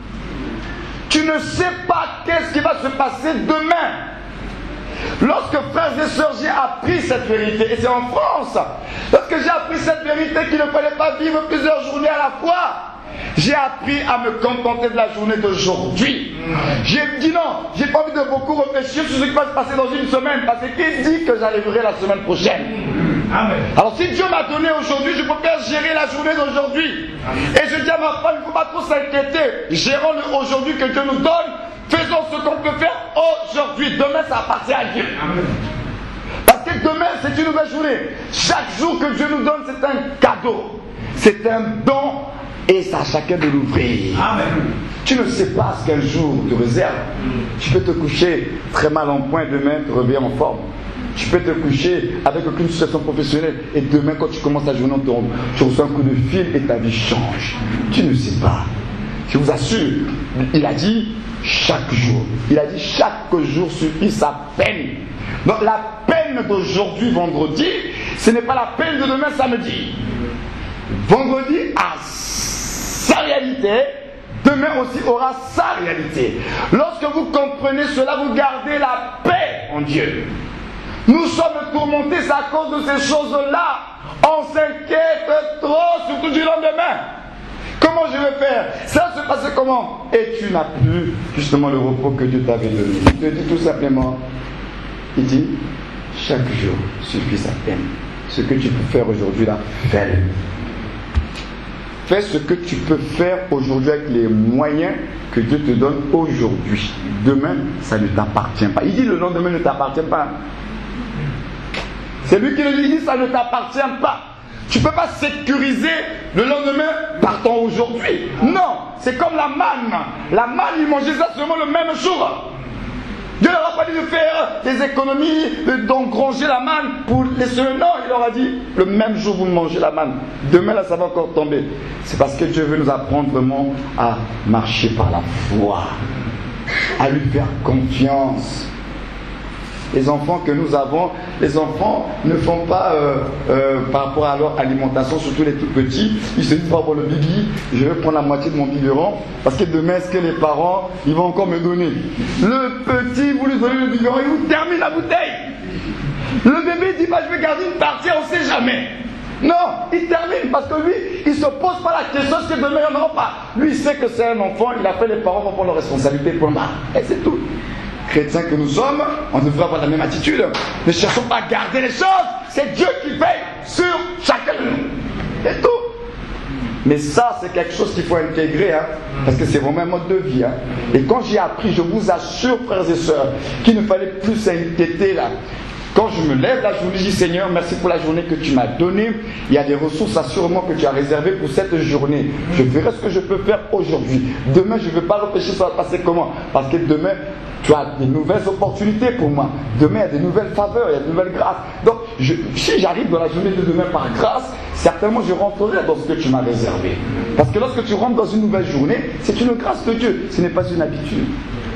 Tu ne sais pas qu'est-ce qui va se passer demain. Lorsque frères et sœurs, j'ai appris cette vérité, et c'est en France, lorsque j'ai appris cette vérité qu'il ne fallait pas vivre plusieurs journées à la fois, j'ai appris à me contenter de la journée d'aujourd'hui. J'ai dit non, j'ai pas envie de beaucoup réfléchir sur ce qui va se passer dans une semaine, parce que qui dit que j'arriverai la semaine prochaine? Amen. Alors si Dieu m'a donné aujourd'hui, je peux faire gérer la journée d'aujourd'hui. Et je dis à ma femme, il ne faut pas trop s'inquiéter. Gérons le aujourd'hui que Dieu nous donne. Faisons ce qu'on peut faire aujourd'hui. Demain, ça appartient à Dieu. Amen. Parce que demain, c'est une nouvelle journée. Chaque jour que Dieu nous donne, c'est un cadeau. C'est un don. Et c'est à chacun de l'ouvrir. Amen. Tu ne sais pas ce qu'un jour te réserve. Tu peux te coucher très mal en point, demain te réveiller en forme. Tu peux te coucher avec aucune situation professionnelle et demain quand tu commences ta journée, tu reçois un coup de fil et ta vie change. Tu ne sais pas. Je vous assure, il a dit chaque jour. Il a dit chaque jour suffit sa peine. Donc la peine d'aujourd'hui, vendredi, ce n'est pas la peine de demain, samedi. Vendredi a sa réalité, demain aussi aura sa réalité. Lorsque vous comprenez cela, vous gardez la paix en Dieu. Nous sommes tourmentés à cause de ces choses-là. On s'inquiète trop, surtout du lendemain. Comment je vais faire? Ça va se passer comment? Et tu n'as plus justement le repos que Dieu t'avait donné. Il te dit tout simplement, il dit, chaque jour suffit sa peine. Ce que tu peux faire aujourd'hui là, fais-le. Fais ce que tu peux faire aujourd'hui avec les moyens que Dieu te donne aujourd'hui. Demain, ça ne t'appartient pas. Il dit le lendemain ne t'appartient pas. C'est lui qui le dit, il dit ça ne t'appartient pas. Tu ne peux pas sécuriser le lendemain partant aujourd'hui. Non, c'est comme la manne. La manne, ils mangeaient ça seulement le même jour. Dieu leur a pas dit de faire des économies, d'engranger la manne pour les semaines. Non, il leur a dit, le même jour vous mangez la manne. Demain là, ça va encore tomber. C'est parce que Dieu veut nous apprendre vraiment à marcher par la foi, à lui faire confiance. Les enfants que nous avons, les enfants ne font pas par rapport à leur alimentation, surtout les tout petits, ils se disent par rapport au bibi, je vais prendre la moitié de mon biberon, parce que demain, est-ce que les parents, ils vont encore me donner? Le petit, vous lui donnez le biberon, il vous termine la bouteille. Le bébé dit, bah, je vais garder une partie, on ne sait jamais. Non, il termine parce que lui, il ne se pose pas la question, est-ce que demain, il n'y en aura pas? Lui, il sait que c'est un enfant, il a fait, les parents vont prendre leur responsabilité pour le mal. Et c'est tout. Chrétiens que nous sommes, on devrait avoir la même attitude. Ne cherchons pas à garder les choses. C'est Dieu qui veille sur chacun de nous. C'est tout. Mais ça, c'est quelque chose qu'il faut intégrer, hein, parce que c'est vraiment un mode de vie. Hein. Et quand j'ai appris, je vous assure, frères et sœurs, qu'il ne fallait plus s'inquiéter là. Quand je me lève la journée, je dis Seigneur, merci pour la journée que tu m'as donnée. Il y a des ressources assurément que tu as réservées pour cette journée. Je verrai ce que je peux faire aujourd'hui. Demain, je ne vais pas réfléchir ça va passer comment. Parce que demain, tu as des nouvelles opportunités pour moi. Demain, il y a des nouvelles faveurs, il y a de nouvelles grâces. Donc, si j'arrive dans la journée de demain par grâce, certainement je rentrerai dans ce que tu m'as réservé. Parce que lorsque tu rentres dans une nouvelle journée, c'est une grâce de Dieu. Ce n'est pas une habitude.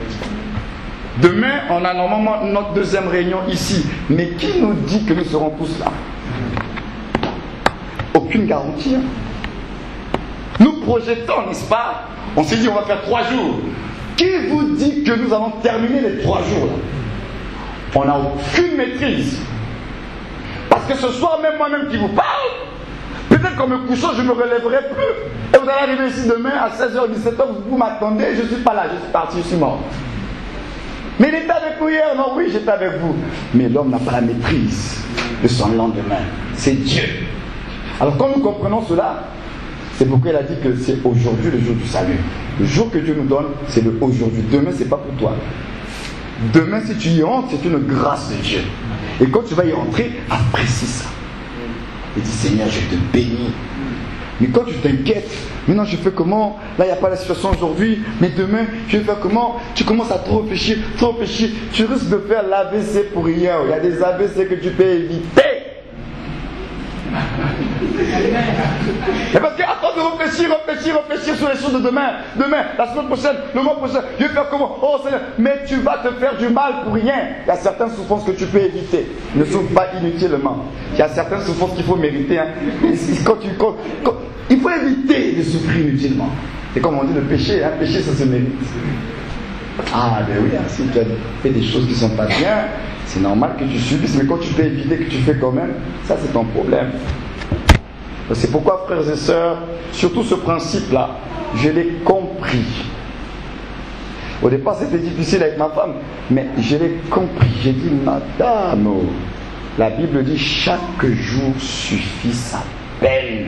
Demain, on a normalement notre deuxième réunion ici. Mais qui nous dit que nous serons tous là? Aucune garantie. Hein. Nous projetons, n'est-ce pas? On s'est dit on va faire 3 jours. Qui vous dit que nous allons terminer les 3 jours là? On n'a aucune maîtrise. Parce que ce soir, même moi-même qui vous parle, peut Peut-être qu'en me couchant, je ne me relèverai plus. Et vous allez arriver ici demain à 16h, 17h, vous m'attendez, je ne suis pas là, je suis parti, je suis mort. Mais il était avec nous hier, non, oui, j'étais avec vous. Mais l'homme n'a pas la maîtrise de son lendemain. C'est Dieu. Alors quand nous comprenons cela, c'est pourquoi il a dit que c'est aujourd'hui le jour du salut. Le jour que Dieu nous donne, c'est le aujourd'hui. Demain, ce n'est pas pour toi. Demain, si tu y entres, c'est une grâce de Dieu. Et quand tu vas y entrer, apprécie ça. Et dis, Seigneur, je te bénis. Mais quand tu t'inquiètes, maintenant je fais comment? Là, il n'y a pas la situation aujourd'hui, mais demain, je vais faire comment? Tu commences à trop réfléchir. Tu risques de faire l'AVC pour hier. Il y a des AVC que tu peux éviter. Et parce qu'à force de réfléchir sur les choses de demain, la semaine prochaine, le mois prochain, je vais faire comment? Oh Seigneur, mais tu vas te faire du mal pour rien. Il y a certaines souffrances que tu peux éviter. Ne souffre pas inutilement. Il y a certaines souffrances qu'il faut mériter. Hein. Il faut éviter de souffrir inutilement. C'est comme on dit le péché, hein. Péché ça se mérite. Ah ben oui, hein, si tu as fait des choses qui ne sont pas bien, c'est normal que tu subisses, mais quand tu peux éviter que tu fais quand même, ça c'est ton problème. C'est pourquoi, frères et sœurs, surtout ce principe-là, je l'ai compris. Au départ, c'était difficile avec ma femme, mais je l'ai compris. J'ai dit, madame, la Bible dit, chaque jour suffit sa peine.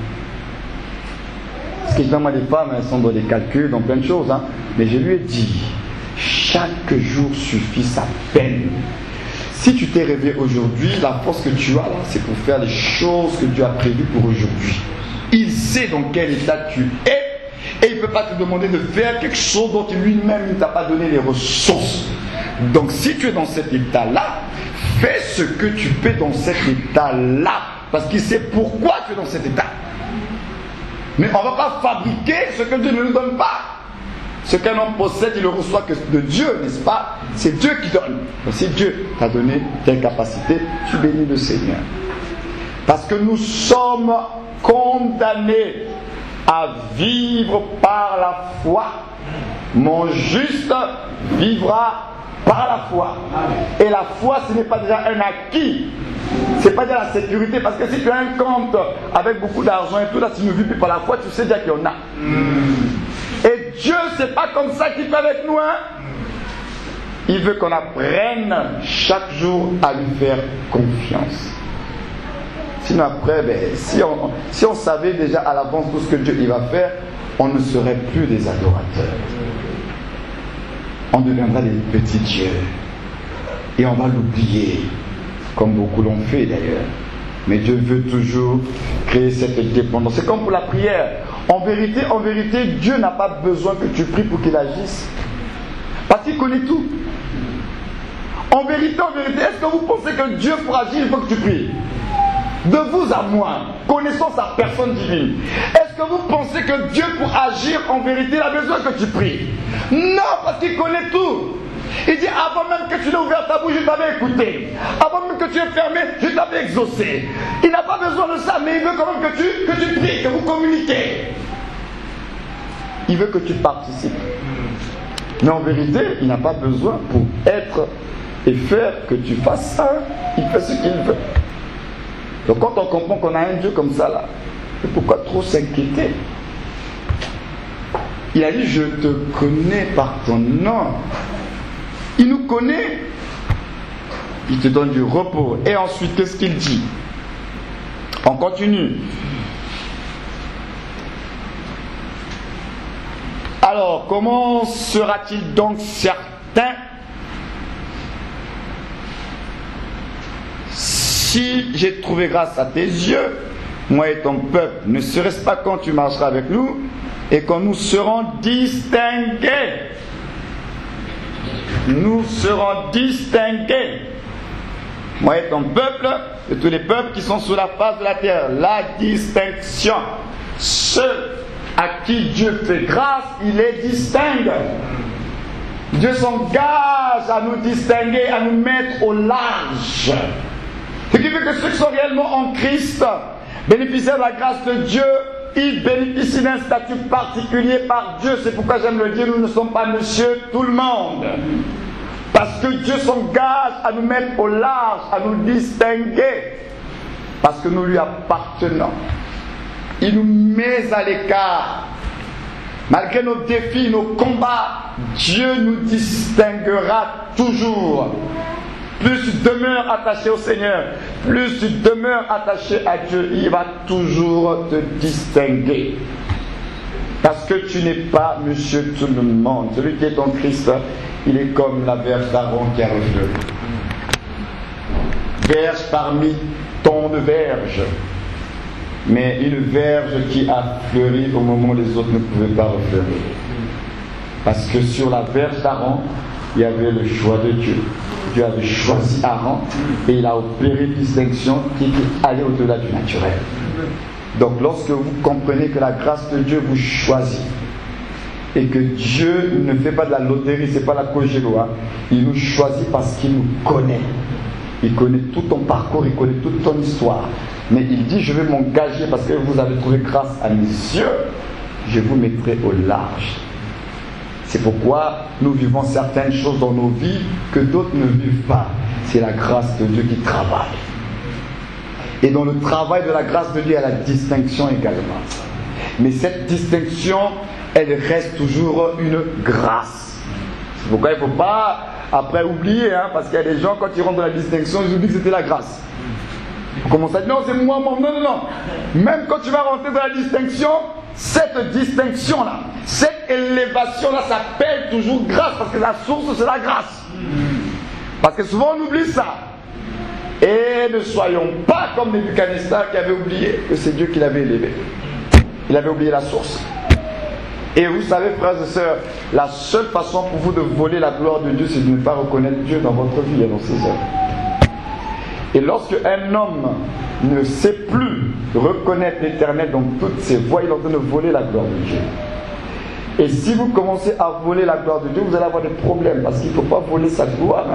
Parce qu'évidemment, les femmes, elles sont dans des calculs, dans plein de choses, hein. Mais je lui ai dit, chaque jour suffit sa peine. Si tu t'es réveillé aujourd'hui, la force que tu as là, c'est pour faire les choses que Dieu a prévues pour aujourd'hui. Il sait dans quel état tu es et il ne peut pas te demander de faire quelque chose dont lui-même ne t'a pas donné les ressources. Donc si tu es dans cet état-là, fais ce que tu peux dans cet état-là. Parce qu'il sait pourquoi tu es dans cet état. Mais on ne va pas fabriquer ce que Dieu ne nous donne pas. Ce qu'un homme possède, il le reçoit que de Dieu, n'est-ce pas? C'est Dieu qui donne. Donc si Dieu t'a donné telle capacité, tu bénis le Seigneur. Parce que nous sommes condamnés à vivre par la foi. Mon juste vivra par la foi. Et la foi, ce n'est pas déjà un acquis. Ce n'est pas déjà la sécurité. Parce que si tu as un compte avec beaucoup d'argent et tout, là, si tu ne vis plus par la foi, tu sais déjà qu'il y en a. Et Dieu, c'est pas comme ça qu'il fait avec nous, hein? Il veut qu'on apprenne chaque jour à lui faire confiance. Sinon après, si on savait déjà à l'avance tout ce que Dieu il va faire, on ne serait plus des adorateurs. On deviendra des petits dieux. Et on va l'oublier, comme beaucoup l'ont fait d'ailleurs. Mais Dieu veut toujours créer cette dépendance. C'est comme pour la prière. En vérité, Dieu n'a pas besoin que tu pries pour qu'il agisse. Parce qu'il connaît tout. En vérité, est-ce que vous pensez que Dieu pour agir, il faut que tu pries? De vous à moi, connaissant sa personne divine, est-ce que vous pensez que Dieu pour agir en vérité, il a besoin que tu pries? Non, parce qu'il connaît tout. Il dit, avant même que tu n'aies ouvert ta bouche, je t'avais écouté. Avant même que tu aies fermé, je t'avais exaucé. Il n'a pas besoin de ça, mais il veut quand même que tu pries, que vous communiquez. Il veut que tu participes. Mais en vérité, il n'a pas besoin pour être et faire que tu fasses ça. Il fait ce qu'il veut. Donc quand on comprend qu'on a un Dieu comme ça là, pourquoi trop s'inquiéter? Il a dit, je te connais par ton nom. Il nous connaît. Il te donne du repos. Et ensuite, qu'est-ce qu'il dit? On continue. Alors, comment sera-t-il donc certain si j'ai trouvé grâce à tes yeux, moi et ton peuple, ne serait-ce pas quand tu marcheras avec nous et quand nous serons distingués? Nous serons distingués, moi et ton peuple, de tous les peuples qui sont sur la face de la terre. La distinction. Ceux à qui Dieu fait grâce, il les distingue. Dieu s'engage à nous distinguer, à nous mettre au large. Ce qui fait que ceux qui sont réellement en Christ, bénéficiaires de la grâce de Dieu, ils bénéficient d'un statut particulier par Dieu. C'est pourquoi j'aime le dire, nous ne sommes pas monsieur tout le monde. Parce que Dieu s'engage à nous mettre au large, à nous distinguer. Parce que nous lui appartenons. il nous met à l'écart. Malgré nos défis, nos combats, Dieu nous distinguera toujours. Plus tu demeures attaché au Seigneur, plus tu demeures attaché à Dieu, il va toujours te distinguer. Parce que tu n'es pas monsieur tout le monde. Celui qui est en Christ, il est comme la verge d'Aaron qui a refleuri. Verge parmi tant de verges. Mais une verge qui a fleuri au moment où les autres ne pouvaient pas refleurir. Parce que sur la verge d'Aaron, il y avait le choix de Dieu. Dieu avait choisi Aaron et il a opéré une distinction qui allait au-delà du naturel. Donc lorsque vous comprenez que la grâce de Dieu vous choisit et que Dieu ne fait pas de la loterie, c'est pas la cogéloa, il nous choisit parce qu'il nous connaît. Il connaît tout ton parcours, il connaît toute ton histoire. Mais il dit, je vais m'engager parce que vous avez trouvé grâce à mes yeux, je vous mettrai au large. C'est pourquoi nous vivons certaines choses dans nos vies que d'autres ne vivent pas. C'est la grâce de Dieu qui travaille. Et dans le travail de la grâce de Dieu, il y a la distinction également. Mais cette distinction, elle reste toujours une grâce. C'est pourquoi il ne faut pas après oublier, parce qu'il y a des gens, quand ils rentrent dans la distinction, ils oublient que c'était la grâce. On commence à dire, non, c'est moi. Non. Même quand tu vas rentrer dans la distinction, cette distinction-là, cette élévation-là s'appelle toujours grâce, parce que la source, c'est la grâce. Parce que souvent, on oublie ça. Et ne soyons pas comme Nebuchadnezzar qui avait oublié que c'est Dieu qui l'avait élevé. Il avait oublié la source. Et vous savez, frères et sœurs, la seule façon pour vous de voler la gloire de Dieu, c'est de ne pas reconnaître Dieu dans votre vie et dans ses œuvres. Et lorsque un homme ne sait plus reconnaître l'Éternel dans toutes ses voies, il est en train de voler la gloire de Dieu. Et si vous commencez à voler la gloire de Dieu, vous allez avoir des problèmes, parce qu'il ne faut pas voler sa gloire.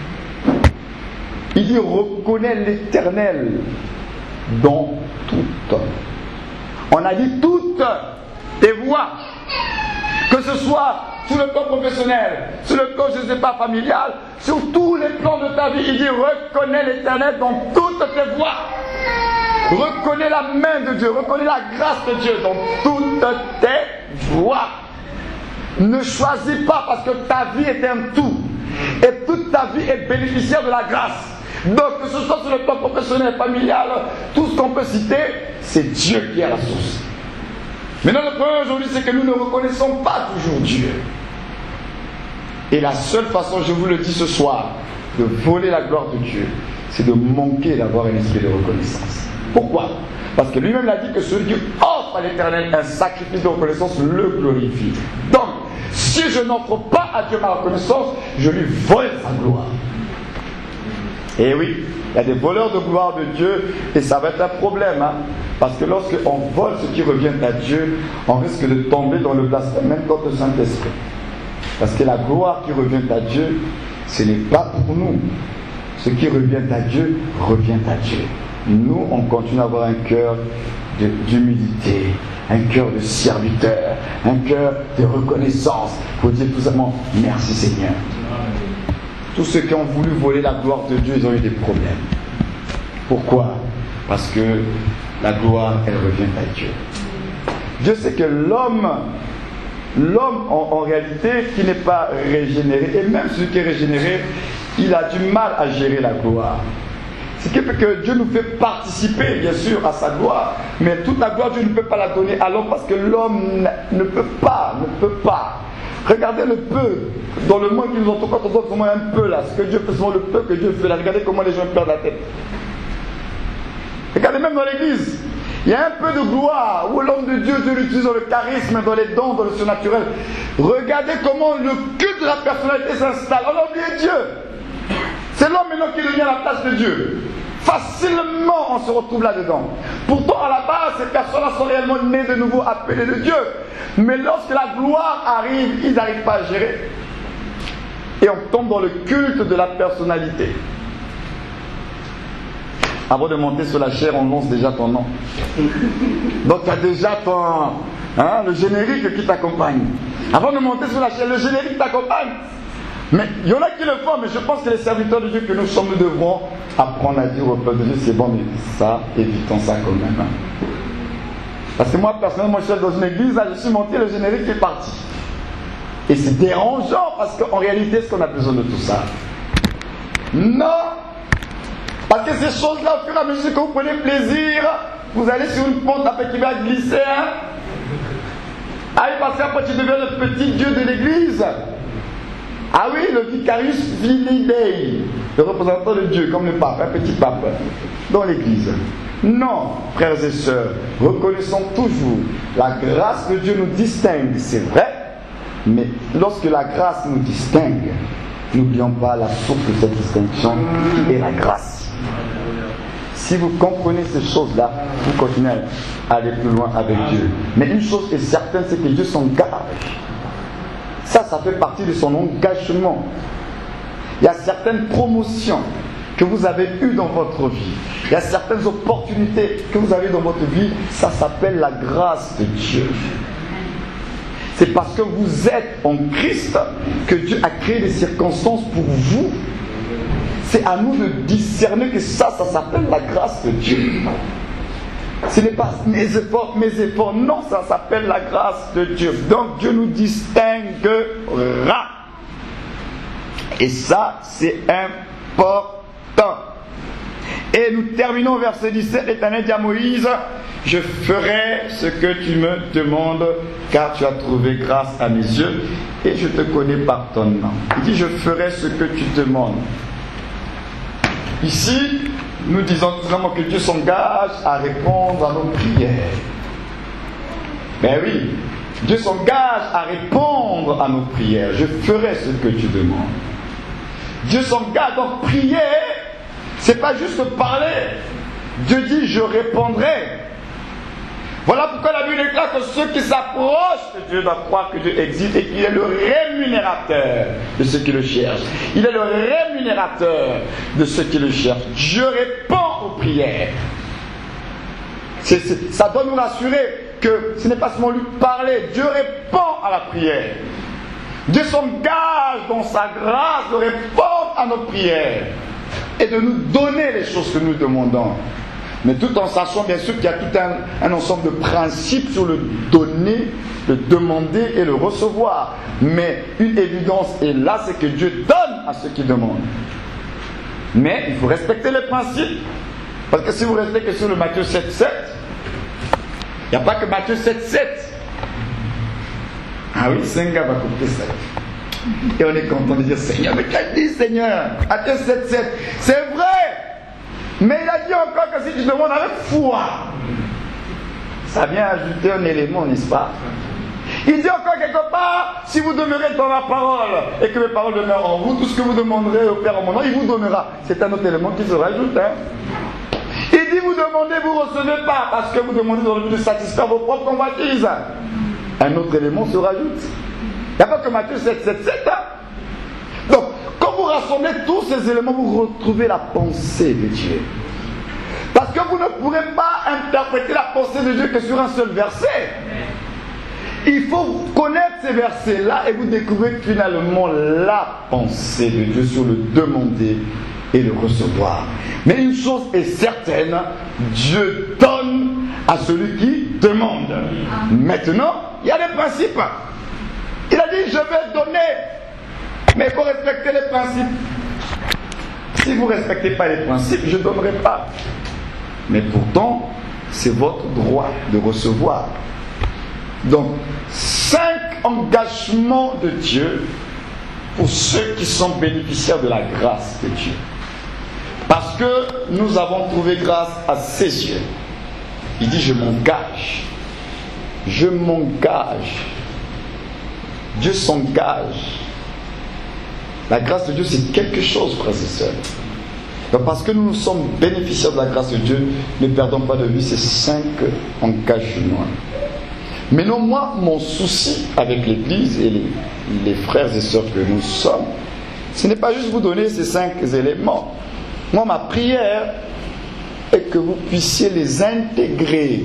Il dit, reconnais l'Éternel dans toutes. On a dit toutes tes voies. Que ce soit sur le plan professionnel, sur le plan, je ne sais pas, familial, sur tous les plans de ta vie, il dit reconnais l'Éternel dans toutes tes voies. Reconnais la main de Dieu, reconnais la grâce de Dieu dans toutes tes voies. Ne choisis pas parce que ta vie est un tout. Et toute ta vie est bénéficiaire de la grâce. Donc que ce soit sur le plan professionnel, familial, tout ce qu'on peut citer, c'est Dieu qui est la source. Maintenant, le problème aujourd'hui, c'est que nous ne reconnaissons pas toujours Dieu. Et la seule façon, je vous le dis ce soir, de voler la gloire de Dieu, c'est de manquer d'avoir un esprit de reconnaissance. Pourquoi? Parce que lui-même a dit que celui qui offre à l'Éternel un sacrifice de reconnaissance le glorifie. Donc, si je n'offre pas à Dieu ma reconnaissance, je lui vole sa gloire. Et oui, il y a des voleurs de gloire de Dieu et ça va être un problème. Parce que lorsqu'on vole ce qui revient à Dieu, on risque de tomber dans le blasphème, même contre le Saint-Esprit. Parce que la gloire qui revient à Dieu, ce n'est pas pour nous. Ce qui revient à Dieu, revient à Dieu. Nous, on continue à avoir un cœur d'humilité, un cœur de serviteur, un cœur de reconnaissance, pour dire tout simplement merci Seigneur. Tous ceux qui ont voulu voler la gloire de Dieu, ils ont eu des problèmes. Pourquoi? Parce que la gloire, elle revient à Dieu. Dieu sait que l'homme en réalité, qui n'est pas régénéré, et même celui qui est régénéré, il a du mal à gérer la gloire. Ce qui fait que Dieu nous fait participer, bien sûr, à sa gloire, mais toute la gloire, Dieu ne peut pas la donner à l'homme parce que l'homme ne peut pas. Regardez le peu dans le monde qui nous entoure, quand on voit comment un peu là, ce que Dieu fait, souvent le peu que Dieu fait là. Regardez comment les gens perdent la tête. Regardez même dans l'église, il y a un peu de gloire où l'homme de Dieu l'utilise dans le charisme, dans les dons, dans le surnaturel. Regardez comment le culte de la personnalité s'installe. On a oublié Dieu. C'est l'homme maintenant qui devient la place de Dieu. Facilement on se retrouve là-dedans. Pourtant à la base ces personnes-là sont réellement nées de nouveau, appelées de Dieu. Mais lorsque la gloire arrive, ils n'arrivent pas à gérer. Et on tombe dans le culte de la personnalité. Avant de monter sur la chair, on lance déjà ton nom. Donc tu as déjà le générique qui t'accompagne. Avant de monter sur la chair, le générique t'accompagne. Mais il y en a qui le font, mais je pense que les serviteurs de Dieu que nous sommes, nous devrons apprendre à dire au peuple de Dieu, c'est bon, mais ça, évitons ça quand même. Parce que moi, personnellement, je suis dans une église, là, je suis monté, le générique est parti. Et c'est dérangeant, parce qu'en réalité, est-ce qu'on a besoin de tout ça? Non! Parce que ces choses-là, au fur et à mesure que vous prenez plaisir, vous allez sur une pente après qui va glisser, hein? Ah oui, parce qu'après tu deviens le petit Dieu de l'église. Ah oui, le vicarius filii Dei, le représentant de Dieu, comme le pape, un petit pape, dans l'église. Non, frères et sœurs, reconnaissons toujours, la grâce de Dieu nous distingue, c'est vrai, mais lorsque la grâce nous distingue, n'oublions pas la source de cette distinction qui est la grâce. Si vous comprenez ces choses-là, vous continuez à aller plus loin avec Dieu. Mais une chose est certaine, c'est que Dieu s'engage. Ça fait partie de son engagement. Il y a certaines promotions que vous avez eues dans votre vie. Il y a certaines opportunités que vous avez dans votre vie. Ça s'appelle la grâce de Dieu. C'est parce que vous êtes en Christ que Dieu a créé des circonstances pour vous. C'est à nous de discerner que ça s'appelle la grâce de Dieu. Ce n'est pas mes efforts, non, ça s'appelle la grâce de Dieu. Donc Dieu nous distinguera. Et ça, c'est important. Et nous terminons au verset 17. L'Éternel dit à Moïse, je ferai ce que tu me demandes, car tu as trouvé grâce à mes yeux, et je te connais par ton nom. Il dit, je ferai ce que tu demandes. Ici, nous disons tout simplement que Dieu s'engage à répondre à nos prières. Ben oui, Dieu s'engage à répondre à nos prières. Je ferai ce que tu demandes. Dieu s'engage, donc prier, c'est pas juste parler. Dieu dit, je répondrai. Voilà pourquoi la Bible déclare que ceux qui s'approchent de Dieu doivent croire que Dieu existe et qu'il est le rémunérateur de ceux qui le cherchent. Il est le rémunérateur de ceux qui le cherchent. Dieu répond aux prières. Ça doit nous rassurer que ce n'est pas seulement lui parler. Dieu répond à la prière. Dieu s'engage dans sa grâce de répondre à nos prières et de nous donner les choses que nous demandons. Mais tout en sachant bien sûr qu'il y a tout un ensemble de principes sur le donner, le demander et le recevoir. Mais une évidence est là, c'est que Dieu donne à ceux qui demandent. Mais il faut respecter les principes. Parce que si vous restez que sur le Matthieu 7,7, il n'y a pas que Matthieu 7,7. Ah oui, Seigneur va couper ça. Et on est content de dire Seigneur, mais qu'a dit Seigneur? Matthieu 7,7. C'est vrai! Mais il a dit encore que si tu demandes avec foi, ça vient ajouter un élément, n'est-ce pas? Il dit encore quelque part, si vous demeurez dans ma parole et que mes paroles demeurent en vous, tout ce que vous demanderez au Père en mon nom, il vous donnera. C'est un autre élément qui se rajoute. Il dit, vous demandez, vous ne recevez pas, parce que vous demandez dans le but de satisfaire vos propres convoitises. Un autre élément se rajoute. Il n'y a pas que Matthieu 7,7. Donc, quand vous rassemblez tous ces éléments, vous retrouvez la pensée de Dieu. Parce que vous ne pourrez pas interpréter la pensée de Dieu que sur un seul verset. Il faut connaître ces versets-là et vous découvrez finalement la pensée de Dieu sur le demander et le recevoir. Mais une chose est certaine, Dieu donne à celui qui demande. Maintenant, il y a des principes. Il a dit, je vais donner. Mais il faut respecter les principes. Si vous ne respectez pas les principes, je ne donnerai pas. Mais pourtant, c'est votre droit de recevoir. Donc, 5 engagements de Dieu pour ceux qui sont bénéficiaires de la grâce de Dieu. Parce que nous avons trouvé grâce à ses yeux. Il dit, je m'engage. Je m'engage. Dieu s'engage. La grâce de Dieu, c'est quelque chose, frères et sœurs. Donc, parce que nous sommes bénéficiaires de la grâce de Dieu, ne perdons pas de vue ces 5 engagements. Mais non, moi, mon souci avec l'Église et les frères et sœurs que nous sommes, ce n'est pas juste vous donner ces 5 éléments. Moi, ma prière est que vous puissiez les intégrer.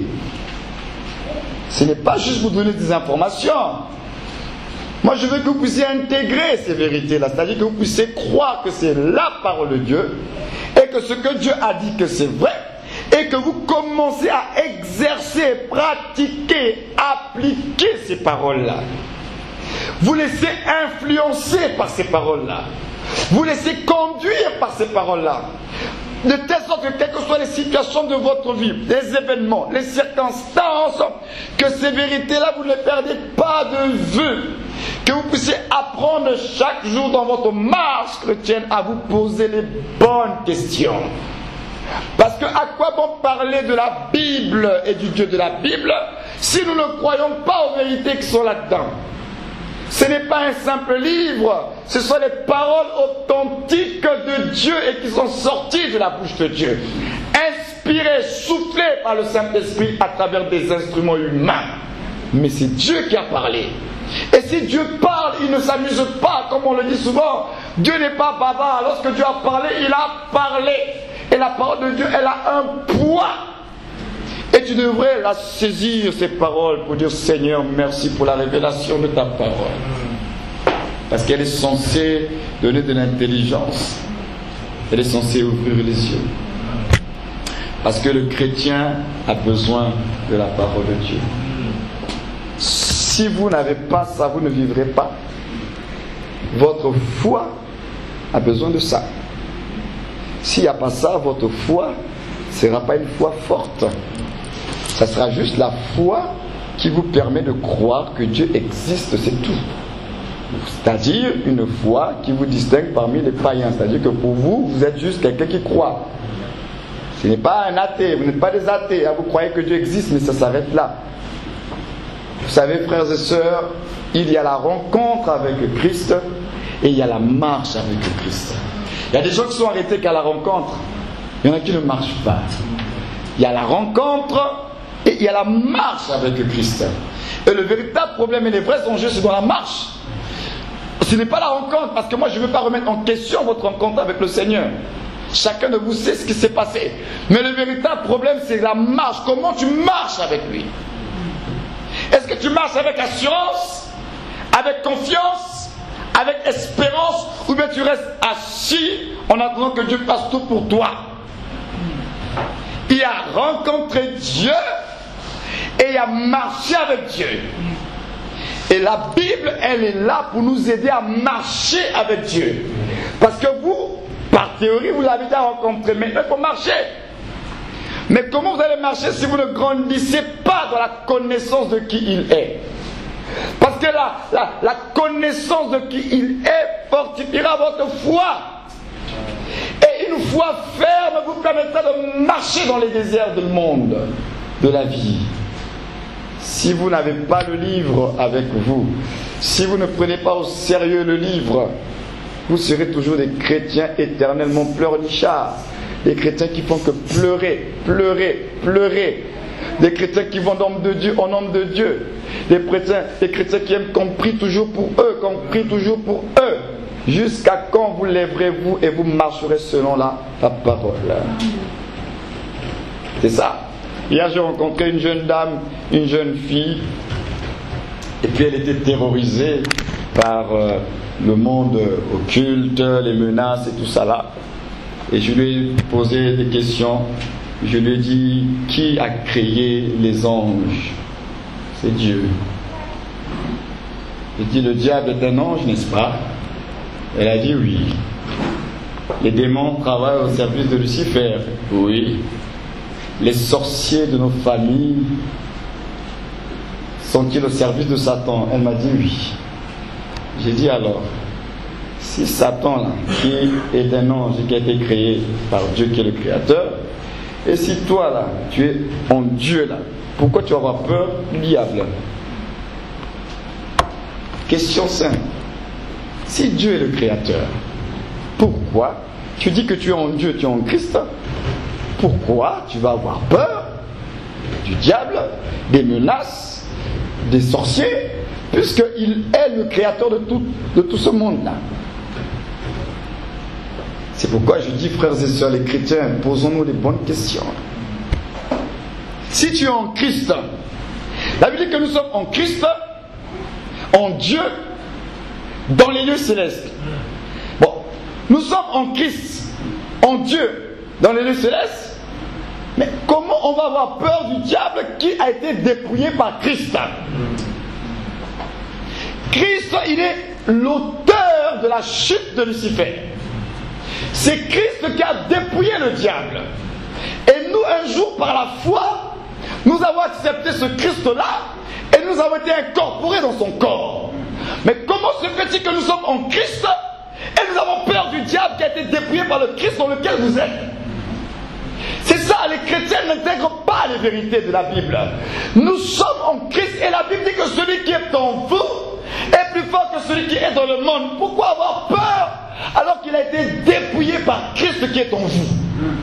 Ce n'est pas juste vous donner des informations. Moi, je veux que vous puissiez intégrer ces vérités-là. C'est-à-dire que vous puissiez croire que c'est la parole de Dieu et que ce que Dieu a dit que c'est vrai et que vous commencez à exercer, pratiquer, appliquer ces paroles-là, vous laissez influencer par ces paroles-là, vous laissez conduire par ces paroles-là, de telle sorte que quelles que soient les situations de votre vie, les événements, les circonstances, que ces vérités-là, vous ne les perdez pas de vue. Que vous puissiez apprendre chaque jour dans votre marche chrétienne à vous poser les bonnes questions. Parce que à quoi bon parler de la Bible et du Dieu de la Bible si nous ne croyons pas aux vérités qui sont là-dedans? Ce n'est pas un simple livre, ce sont les paroles authentiques de Dieu et qui sont sorties de la bouche de Dieu, inspirées, soufflées par le Saint-Esprit à travers des instruments humains. Mais c'est Dieu qui a parlé. Et si Dieu parle, il ne s'amuse pas, comme on le dit souvent. Dieu n'est pas bavard. Lorsque Dieu a parlé, il a parlé. Et la parole de Dieu, elle a un poids. Et tu devrais la saisir, ces paroles, pour dire Seigneur, merci pour la révélation de ta parole. Parce qu'elle est censée donner de l'intelligence. Elle est censée ouvrir les yeux. Parce que le chrétien a besoin de la parole de Dieu. Si vous n'avez pas ça, vous ne vivrez pas. Votre foi a besoin de ça. S'il n'y a pas ça, votre foi ne sera pas une foi forte. Ça sera juste la foi qui vous permet de croire que Dieu existe, c'est tout. C'est-à-dire une foi qui vous distingue parmi les païens. C'est-à-dire que pour vous, vous êtes juste quelqu'un qui croit. Ce n'est pas un athée, vous n'êtes pas des athées. Vous croyez que Dieu existe, mais ça s'arrête là. Vous savez, frères et sœurs, il y a la rencontre avec Christ et il y a la marche avec Christ. Il y a des gens qui sont arrêtés qu'à la rencontre. Il y en a qui ne marchent pas. Il y a la rencontre et il y a la marche avec Christ. Et le véritable problème et les vrais enjeux, c'est dans la marche. Ce n'est pas la rencontre, parce que moi je ne veux pas remettre en question votre rencontre avec le Seigneur. Chacun de vous sait ce qui s'est passé. Mais le véritable problème, c'est la marche. Comment tu marches avec lui? Est-ce que tu marches avec assurance, avec confiance, avec espérance, ou bien tu restes assis en attendant que Dieu fasse tout pour toi? Il a rencontré Dieu et il a marché avec Dieu. Et la Bible, elle est là pour nous aider à marcher avec Dieu. Parce que vous, par théorie, vous l'avez déjà rencontré, mais il faut marcher. Mais comment vous allez marcher si vous ne grandissez pas dans la connaissance de qui il est? Parce que la connaissance de qui il est fortifiera votre foi. Et une foi ferme vous permettra de marcher dans les déserts du monde, de la vie. Si vous n'avez pas le livre avec vous, si vous ne prenez pas au sérieux le livre, vous serez toujours des chrétiens éternellement pleurnichards. Des chrétiens qui font que pleurer, pleurer, pleurer. Des chrétiens qui vont d'homme de Dieu en homme de Dieu. Des chrétiens qui aiment qu'on prie toujours pour eux, qu'on prie toujours pour eux. Jusqu'à quand vous lèverez-vous et vous marcherez selon la parole? C'est ça. Hier, j'ai rencontré une jeune dame, une jeune fille, et puis elle était terrorisée par le monde occulte, les menaces et tout ça là. Et je lui ai posé des questions. Je lui ai dit, qui a créé les anges? C'est Dieu. J'ai dit, le diable est un ange, n'est-ce pas? Elle a dit oui. Les démons travaillent au service de Lucifer. Oui. Les sorciers de nos familles sont-ils au service de Satan? Elle m'a dit oui. J'ai dit alors, si Satan là, qui est un ange qui a été créé par Dieu qui est le créateur, et si toi là, tu es en Dieu là, pourquoi tu vas avoir peur du diable? Question simple. Si Dieu est le créateur, pourquoi tu dis que tu es en Dieu, tu es en Christ? Pourquoi tu vas avoir peur du diable, des menaces, des sorciers, puisqu'il est le créateur de tout ce monde-là? C'est pourquoi je dis, frères et sœurs, les chrétiens, posons-nous les bonnes questions. Si tu es en Christ, la Bible dit que nous sommes en Christ, en Dieu, dans les lieux célestes. Bon, nous sommes en Christ, en Dieu, dans les lieux célestes. Mais comment on va avoir peur du diable qui a été dépouillé par Christ? Christ, il est l'auteur de la chute de Lucifer. C'est Christ qui a dépouillé le diable. Et nous, un jour, par la foi, nous avons accepté ce Christ-là et nous avons été incorporés dans son corps. Mais comment se fait-il que nous sommes en Christ et nous avons peur du diable qui a été dépouillé par le Christ dans lequel vous êtes? C'est ça, les chrétiens n'intègrent pas les vérités de la Bible. Nous sommes en Christ et la Bible dit que celui qui est en vous est plus fort que celui qui est dans le monde. Pourquoi avoir peur alors qu'il a été dépouillé par Christ qui est en vous?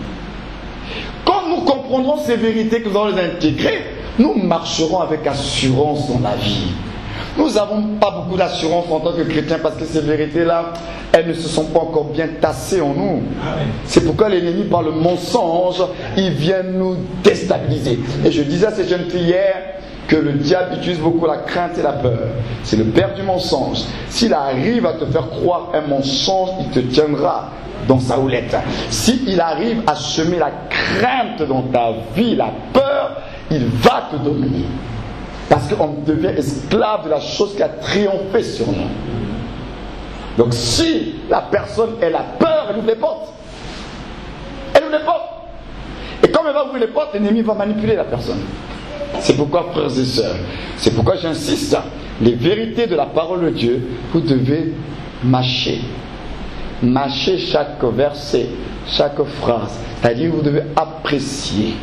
Quand nous comprendrons ces vérités, que nous allons les intégrer, nous marcherons avec assurance dans la vie. Nous n'avons pas beaucoup d'assurance en tant que chrétiens parce que ces vérités-là, elles ne se sont pas encore bien tassées en nous. C'est pourquoi l'ennemi, par le mensonge, il vient nous déstabiliser. Et je disais à ces jeunes filles hier que le diable utilise beaucoup la crainte et la peur. C'est le père du mensonge. S'il arrive à te faire croire un mensonge, il te tiendra dans sa houlette. S'il arrive à semer la crainte dans ta vie, la peur, il va te dominer. Parce qu'on devient esclave de la chose qui a triomphé sur nous. Donc si la personne a la peur, elle ouvre les portes. Elle ouvre les portes. Et comme elle va ouvrir les portes, l'ennemi va manipuler la personne. C'est pourquoi, frères et sœurs, c'est pourquoi j'insiste, les vérités de la parole de Dieu, vous devez mâcher. Mâcher chaque verset, chaque phrase. C'est-à-dire, vous devez apprécier.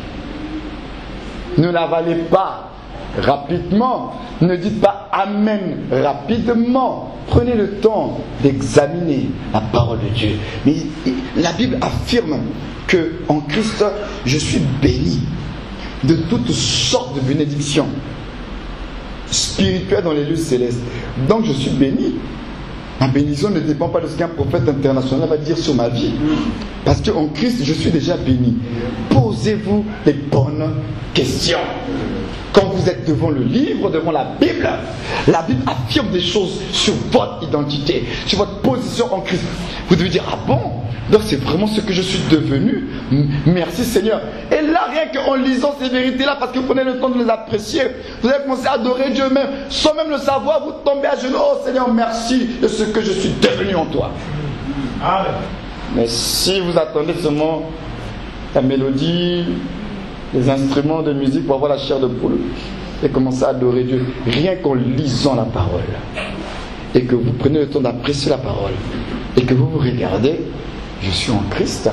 Ne l'avalez pas rapidement. Ne dites pas Amen rapidement. Prenez le temps d'examiner la parole de Dieu. Mais la Bible affirme que en Christ, je suis béni de toutes sortes de bénédictions spirituelles dans les lieux célestes. Donc je suis béni. Ma bénédiction ne dépend pas de ce qu'un prophète international va dire sur ma vie. Parce qu'en Christ, je suis déjà béni. Posez-vous les bonnes questions. Quand vous êtes devant le livre, devant la Bible affirme des choses sur votre identité, sur votre position en Christ. Vous devez dire, ah bon? Donc c'est vraiment ce que je suis devenu. Merci Seigneur. Et là, rien qu'en lisant ces vérités-là, parce que vous prenez le temps de les apprécier, vous allez commencer à adorer Dieu même. Sans même le savoir, vous tombez à genoux. Oh Seigneur, merci de ce que je suis devenu en toi. Amen. Mais si vous attendez seulement la mélodie, les instruments de musique pour avoir la chair de poule et commencer à adorer Dieu, rien qu'en lisant la parole, et que vous prenez le temps d'apprécier la parole, et que vous vous regardez, je suis en Christ.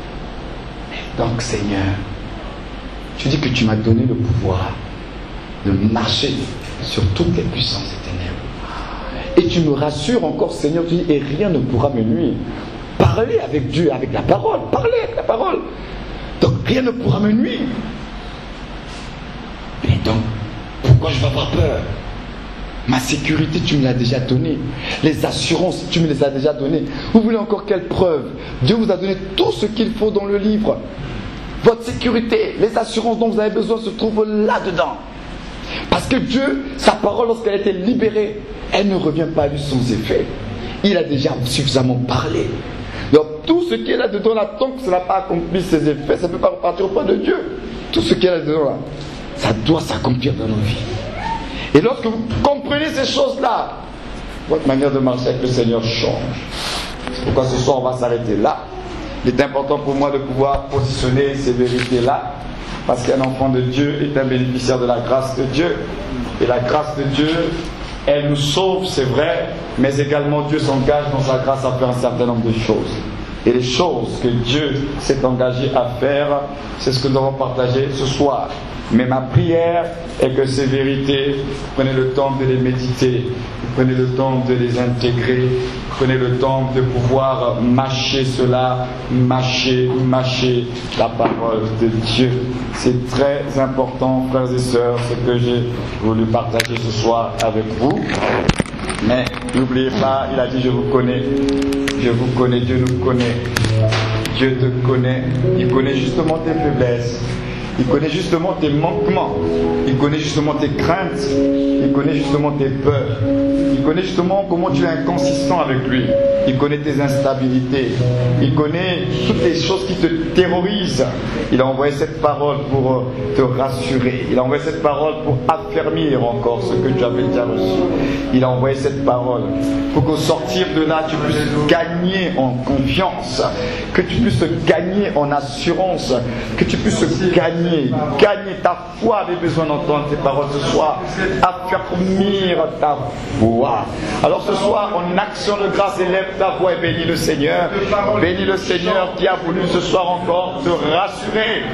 Donc Seigneur, tu dis que tu m'as donné le pouvoir de marcher sur toutes les puissances des ténèbres. Et tu me rassures encore Seigneur, tu dis, et rien ne pourra me nuire. Parlez avec Dieu, avec la parole, parlez avec la parole. Donc rien ne pourra me nuire. Et donc, pourquoi je vais avoir peur? Ma sécurité, tu me l'as déjà donnée. Les assurances, tu me les as déjà données. Vous voulez encore quelle preuve? Dieu vous a donné tout ce qu'il faut dans le livre. Votre sécurité, les assurances dont vous avez besoin se trouvent là-dedans. Parce que Dieu, sa parole, lorsqu'elle a été libérée, elle ne revient pas à lui sans effet. Il a déjà suffisamment parlé. Donc tout ce qui est là-dedans, là, tant que ça n'a pas accompli ses effets, ça ne peut pas repartir auprès de Dieu. Tout ce qui est là-dedans, là, ça doit s'accomplir dans nos vies. Et lorsque vous comprenez ces choses-là, votre manière de marcher avec le Seigneur change. C'est pourquoi ce soir on va s'arrêter là. Il est important pour moi de pouvoir positionner ces vérités-là, parce qu'un enfant de Dieu est un bénéficiaire de la grâce de Dieu. Et la grâce de Dieu, elle nous sauve, c'est vrai, mais également Dieu s'engage dans sa grâce à faire un certain nombre de choses. Et les choses que Dieu s'est engagé à faire, c'est ce que nous allons partager ce soir. Mais ma prière est que ces vérités, prenez le temps de les méditer, prenez le temps de les intégrer, prenez le temps de pouvoir mâcher cela, mâcher la parole de Dieu. C'est très important, frères et sœurs, ce que j'ai voulu partager ce soir avec vous. Mais n'oubliez pas, il a dit, je vous connais, Dieu nous connaît, Dieu te connaît, il connaît justement tes faiblesses. Il connaît justement tes manquements. Il connaît justement tes craintes. Il connaît justement tes peurs. Il connaît justement comment tu es inconsistant avec lui. Il connaît tes instabilités. Il connaît toutes les choses qui te terrorisent. Il a envoyé cette parole pour te rassurer. Il a envoyé cette parole pour affermir encore ce que tu avais déjà reçu. Il a envoyé cette parole pour qu'au sortir de là, tu puisses gagner en confiance, que tu puisses gagner en assurance, que tu puisses gagner ta foi avait besoin d'entendre ces paroles ce soir, affermir ta foi. Alors ce soir, en action de grâce, élève ta voix et bénis le Seigneur. Bénis le Seigneur qui a voulu ce soir encore te rassurer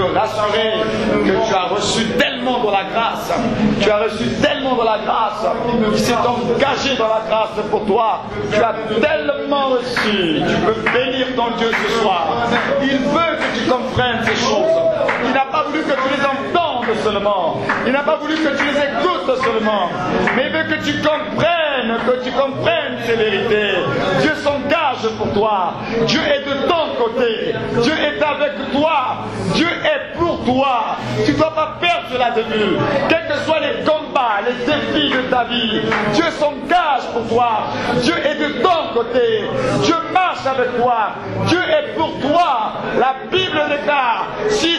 que tu as reçu tellement de la grâce. Tu as reçu tellement de la grâce. Il s'est engagé dans la grâce pour toi. Tu as tellement reçu. Tu peux bénir ton Dieu ce soir. Il veut que tu comprennes ces choses. Il n'a pas voulu que tu les entendes seulement. Il n'a pas voulu que tu les écoutes seulement. Mais il veut que tu comprennes ces vérités. Dieu s'engage pour toi. Dieu est de ton côté. Dieu est avec toi. Dieu est pour toi. Tu ne dois pas perdre cela de vue. Quels que soient les combats, les défis de ta vie, Dieu s'engage pour toi. Dieu est de ton côté. Dieu marche avec toi. Dieu est pour toi. La Bible déclare, si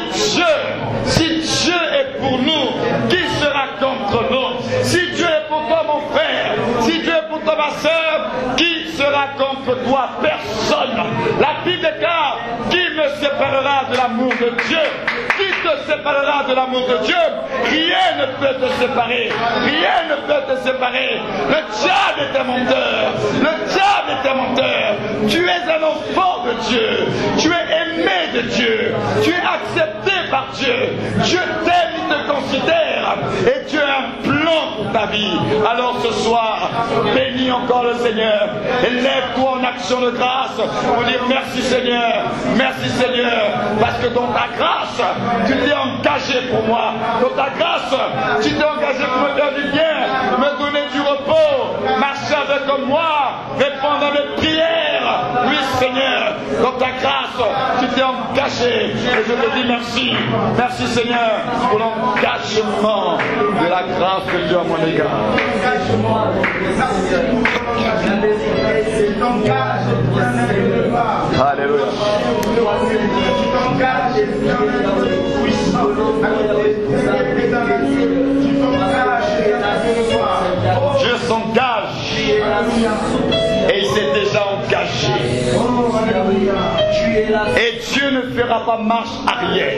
Dieu est pour nous, qui sera contre nous? Si Dieu est pour toi, mon frère, si Dieu est pour toi, ma soeur, qui sera contre toi? Personne. La Bible déclare, qui me séparera de l'amour de Dieu? Qui te séparera de l'amour de Dieu? Rien ne peut te séparer. Rien ne peut te séparer. Le diable est un menteur. Le diable est un menteur. Tu es un enfant de Dieu. Tu es aimé de Dieu. Tu es accepté par Dieu. Dieu t'aime, il te considère. Et Dieu a un plan pour ta vie. Alors ce soir, bénis encore le Seigneur. Et lève-toi en action de grâce pour dire merci Seigneur. Merci Seigneur. Parce que dans ta grâce, tu t'es engagé pour moi. Dans ta grâce, tu t'es engagé pour me faire du bien, me donner du repos, marcher avec moi, répondre à mes prières. Oui Seigneur, dans ta grâce, tu t'es engagé. Et je te dis merci. Merci Seigneur pour l'engagement de la grâce que tu as à mon égard. Alléluia. Dieu s'engage et il s'est déjà engagé. Et Dieu ne fera pas marche arrière.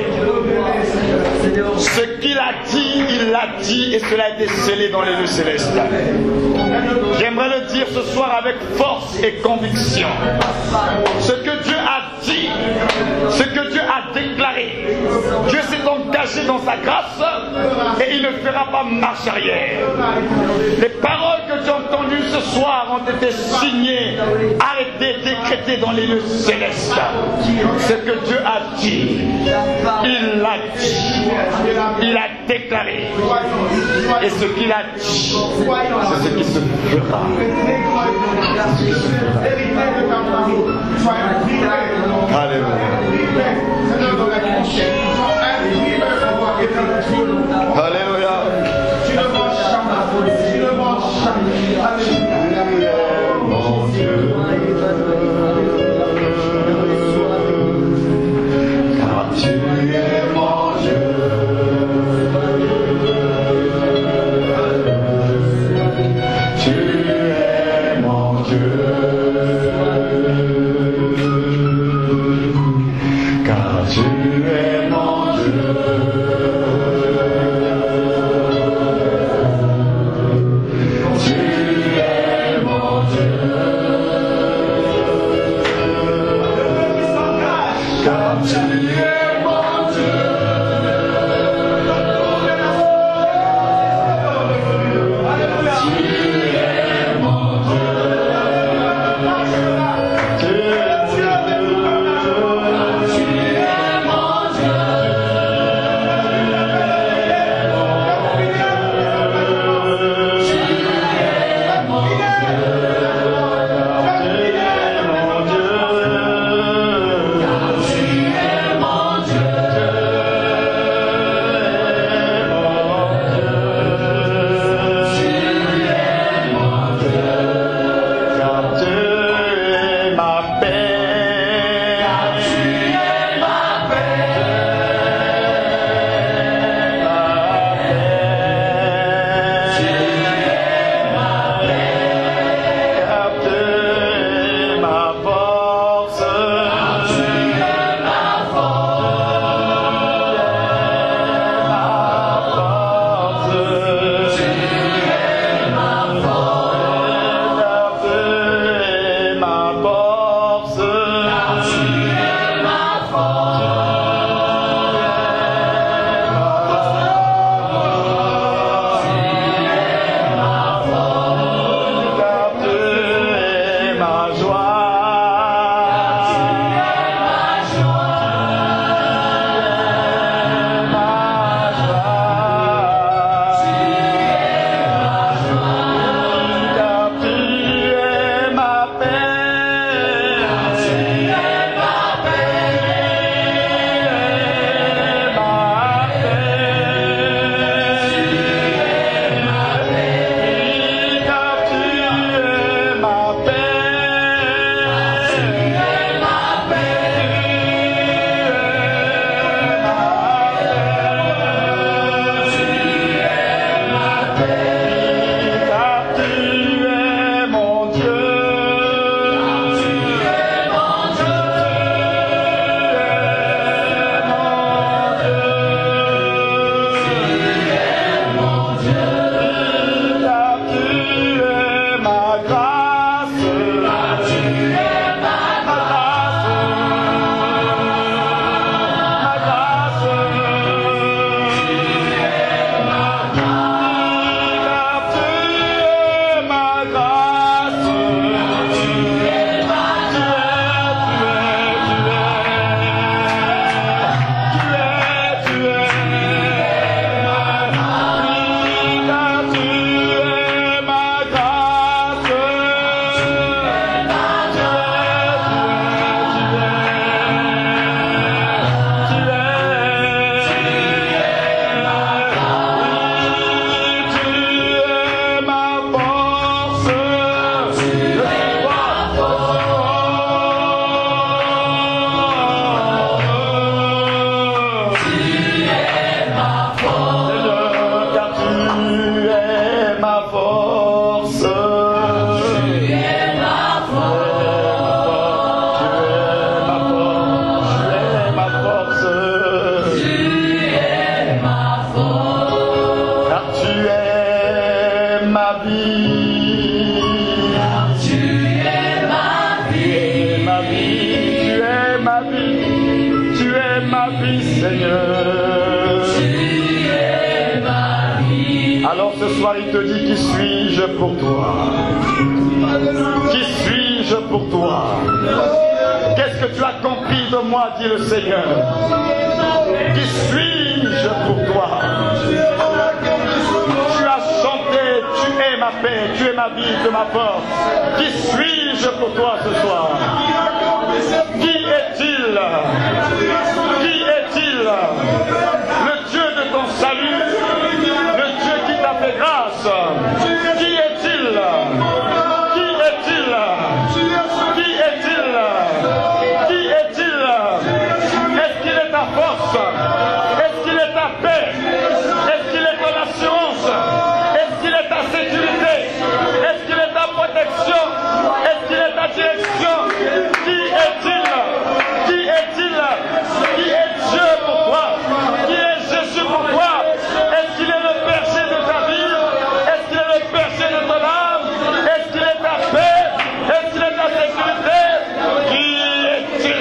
Ce qu'il a dit, il l'a dit et cela a été scellé dans les lieux célestes. J'aimerais le dire ce soir avec force et conviction. Ce que Dieu a dit, ce que Dieu a déclaré, Dieu s'est engagé dans sa grâce et il ne fera pas marche arrière. Les paroles que tu as entendues ce soir ont été signées, arrêtées, décrétées dans les lieux célestes. Ce que Dieu a dit, il l'a dit, il a déclaré. Et ce qu'il a dit, c'est ce qui se fera. Alléluia. Alléluia. Mon Dieu. Car tu es mon Dieu. Tu es mon Dieu. Car tu es mon Dieu. Mon ma joie. Alors ce soir il te dit, qui suis-je pour toi? Qui suis-je pour toi? Qu'est-ce que tu as compris de moi, dit le Seigneur? Qui suis-je pour toi? Tu as chanté, tu es ma paix, tu es ma vie, tu es ma force. Qui suis-je pour toi ce soir? Qui est-il? Qui est-il? Le Dieu de ton salut, le Dieu qui t'a fait grâce. Qui est-il? Qui est-il? Qui est-il? Qui est-il? Est-ce qu'il est ta force? Est-ce qu'il est ta paix? Est-ce qu'il est ton assurance? Est-ce qu'il est ta sécurité? Est-ce qu'il est ta protection? Est-ce qu'il est ta direction? Qui est-il? Qui est-il? Qui est Dieu pour toi? Qui est Jésus pour toi? Est-ce qu'il est le berger de ta vie? Est-ce qu'il est le berger de ton âme? Est-ce qu'il est ta paix? Est-ce qu'il est ta sécurité? Qui est-il?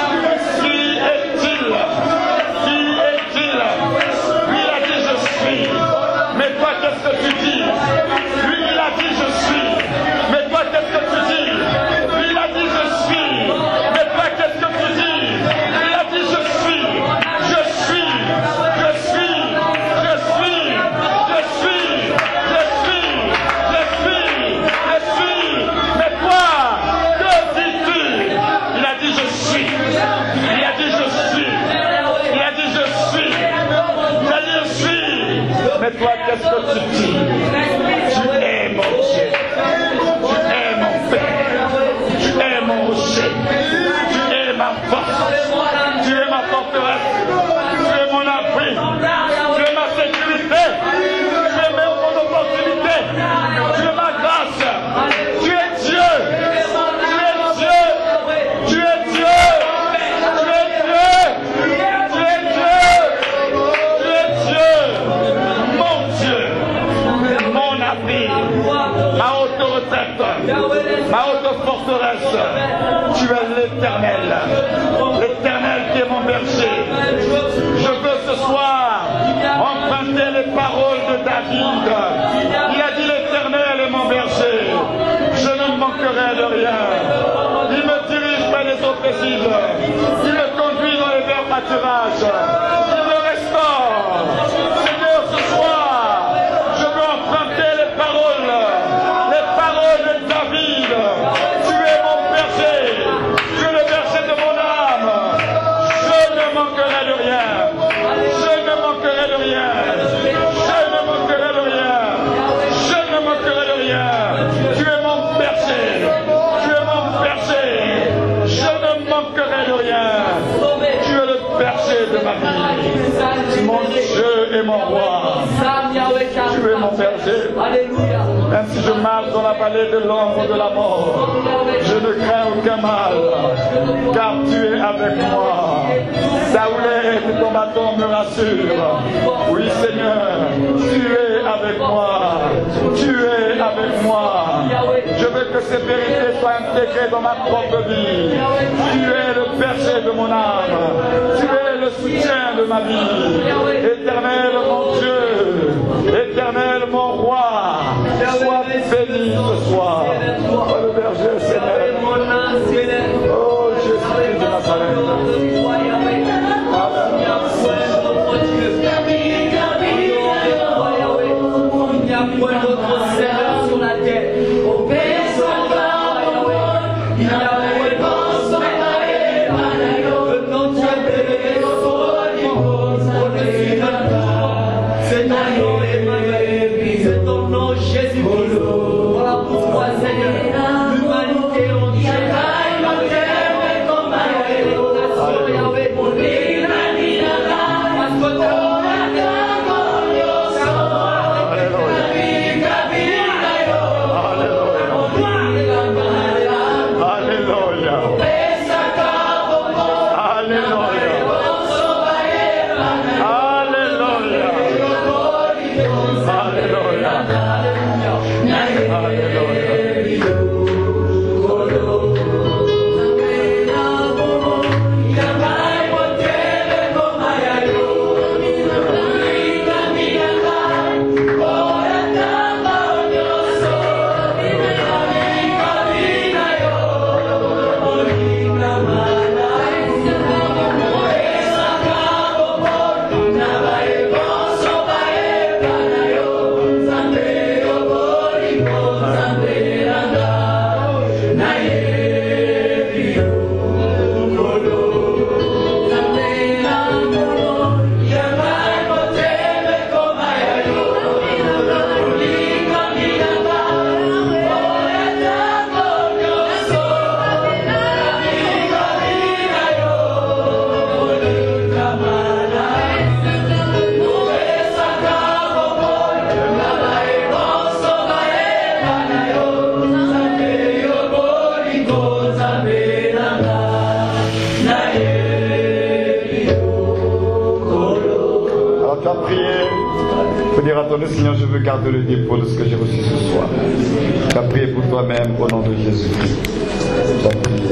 Qui est-il? Qui est-il? Lui il a dit je suis. Mais toi qu'est-ce que tu dis? Lui il a dit je suis. Mais toi qu'est-ce que tu dis? Lui il a dit je suis. Mais toi qu'est-ce que tu dis? Il a dit je suis. Je suis. Je suis. Je suis. Je suis. Je suis. Je suis. Je suis. Mais toi, que dis-tu? Il a dit je suis. Il a dit je suis. Il a dit je suis. Il a dit je suis. Mais toi qu'est-ce que tu dis? Tu es mon Dieu. Tu es mon Père. Tu es mon rocher. Tu es ma force. Tu es ma forteresse. Tu es mon abri. Tu es ma sécurité. Tu es mon opportunité. Tu es ma grâce. Tu es Dieu. Tu es Dieu. Tu es Dieu. Tu es Dieu. Tu es Dieu. Tu es Dieu. Mon Dieu. Mon abri. Ma haute retraite. Ma haute forteresse. Tu es l'Éternel. L'Éternel qui est mon berger. Je veux ce soir emprunter les paroles de David. Il a dit l'Éternel est mon berger. Je ne manquerai de rien. sont paisibles. Il me conduit dans les verts pâturages. Il me restaure. Seigneur, ce soir, je veux emprunter les paroles de David. Tu es mon berger. Tu es le berger de mon âme. Je ne manquerai de rien. Je ne manquerai de rien. Je ne manquerai de rien. Je ne manquerai de rien. Tu es mon berger. Tu es mon berger. Je ne manquerai de rien. Tu es le berger de ma vie. Mon Dieu et mon roi. Tu es mon berger. Même si je marche dans la vallée de l'ombre de la mort, je ne crains aucun mal, car tu es avec moi. Ta houlette et ton bâton me rassurent. Oui, Seigneur, tu es avec moi. Tu es avec moi. Je veux que ces vérités soient intégrées dans ma propre vie. Tu es le berger de mon âme. Tu es le soutien de ma vie. Éternel, mon Dieu. Éternel, mon roi. Sois béni ce soir. Oh, le berger, Seigneur. Oh, Jésus de Nazareth. Seigneur, je veux garder le dépôt de ce que j'ai reçu ce soir. Tu as prié pour toi-même au nom de Jésus-Christ.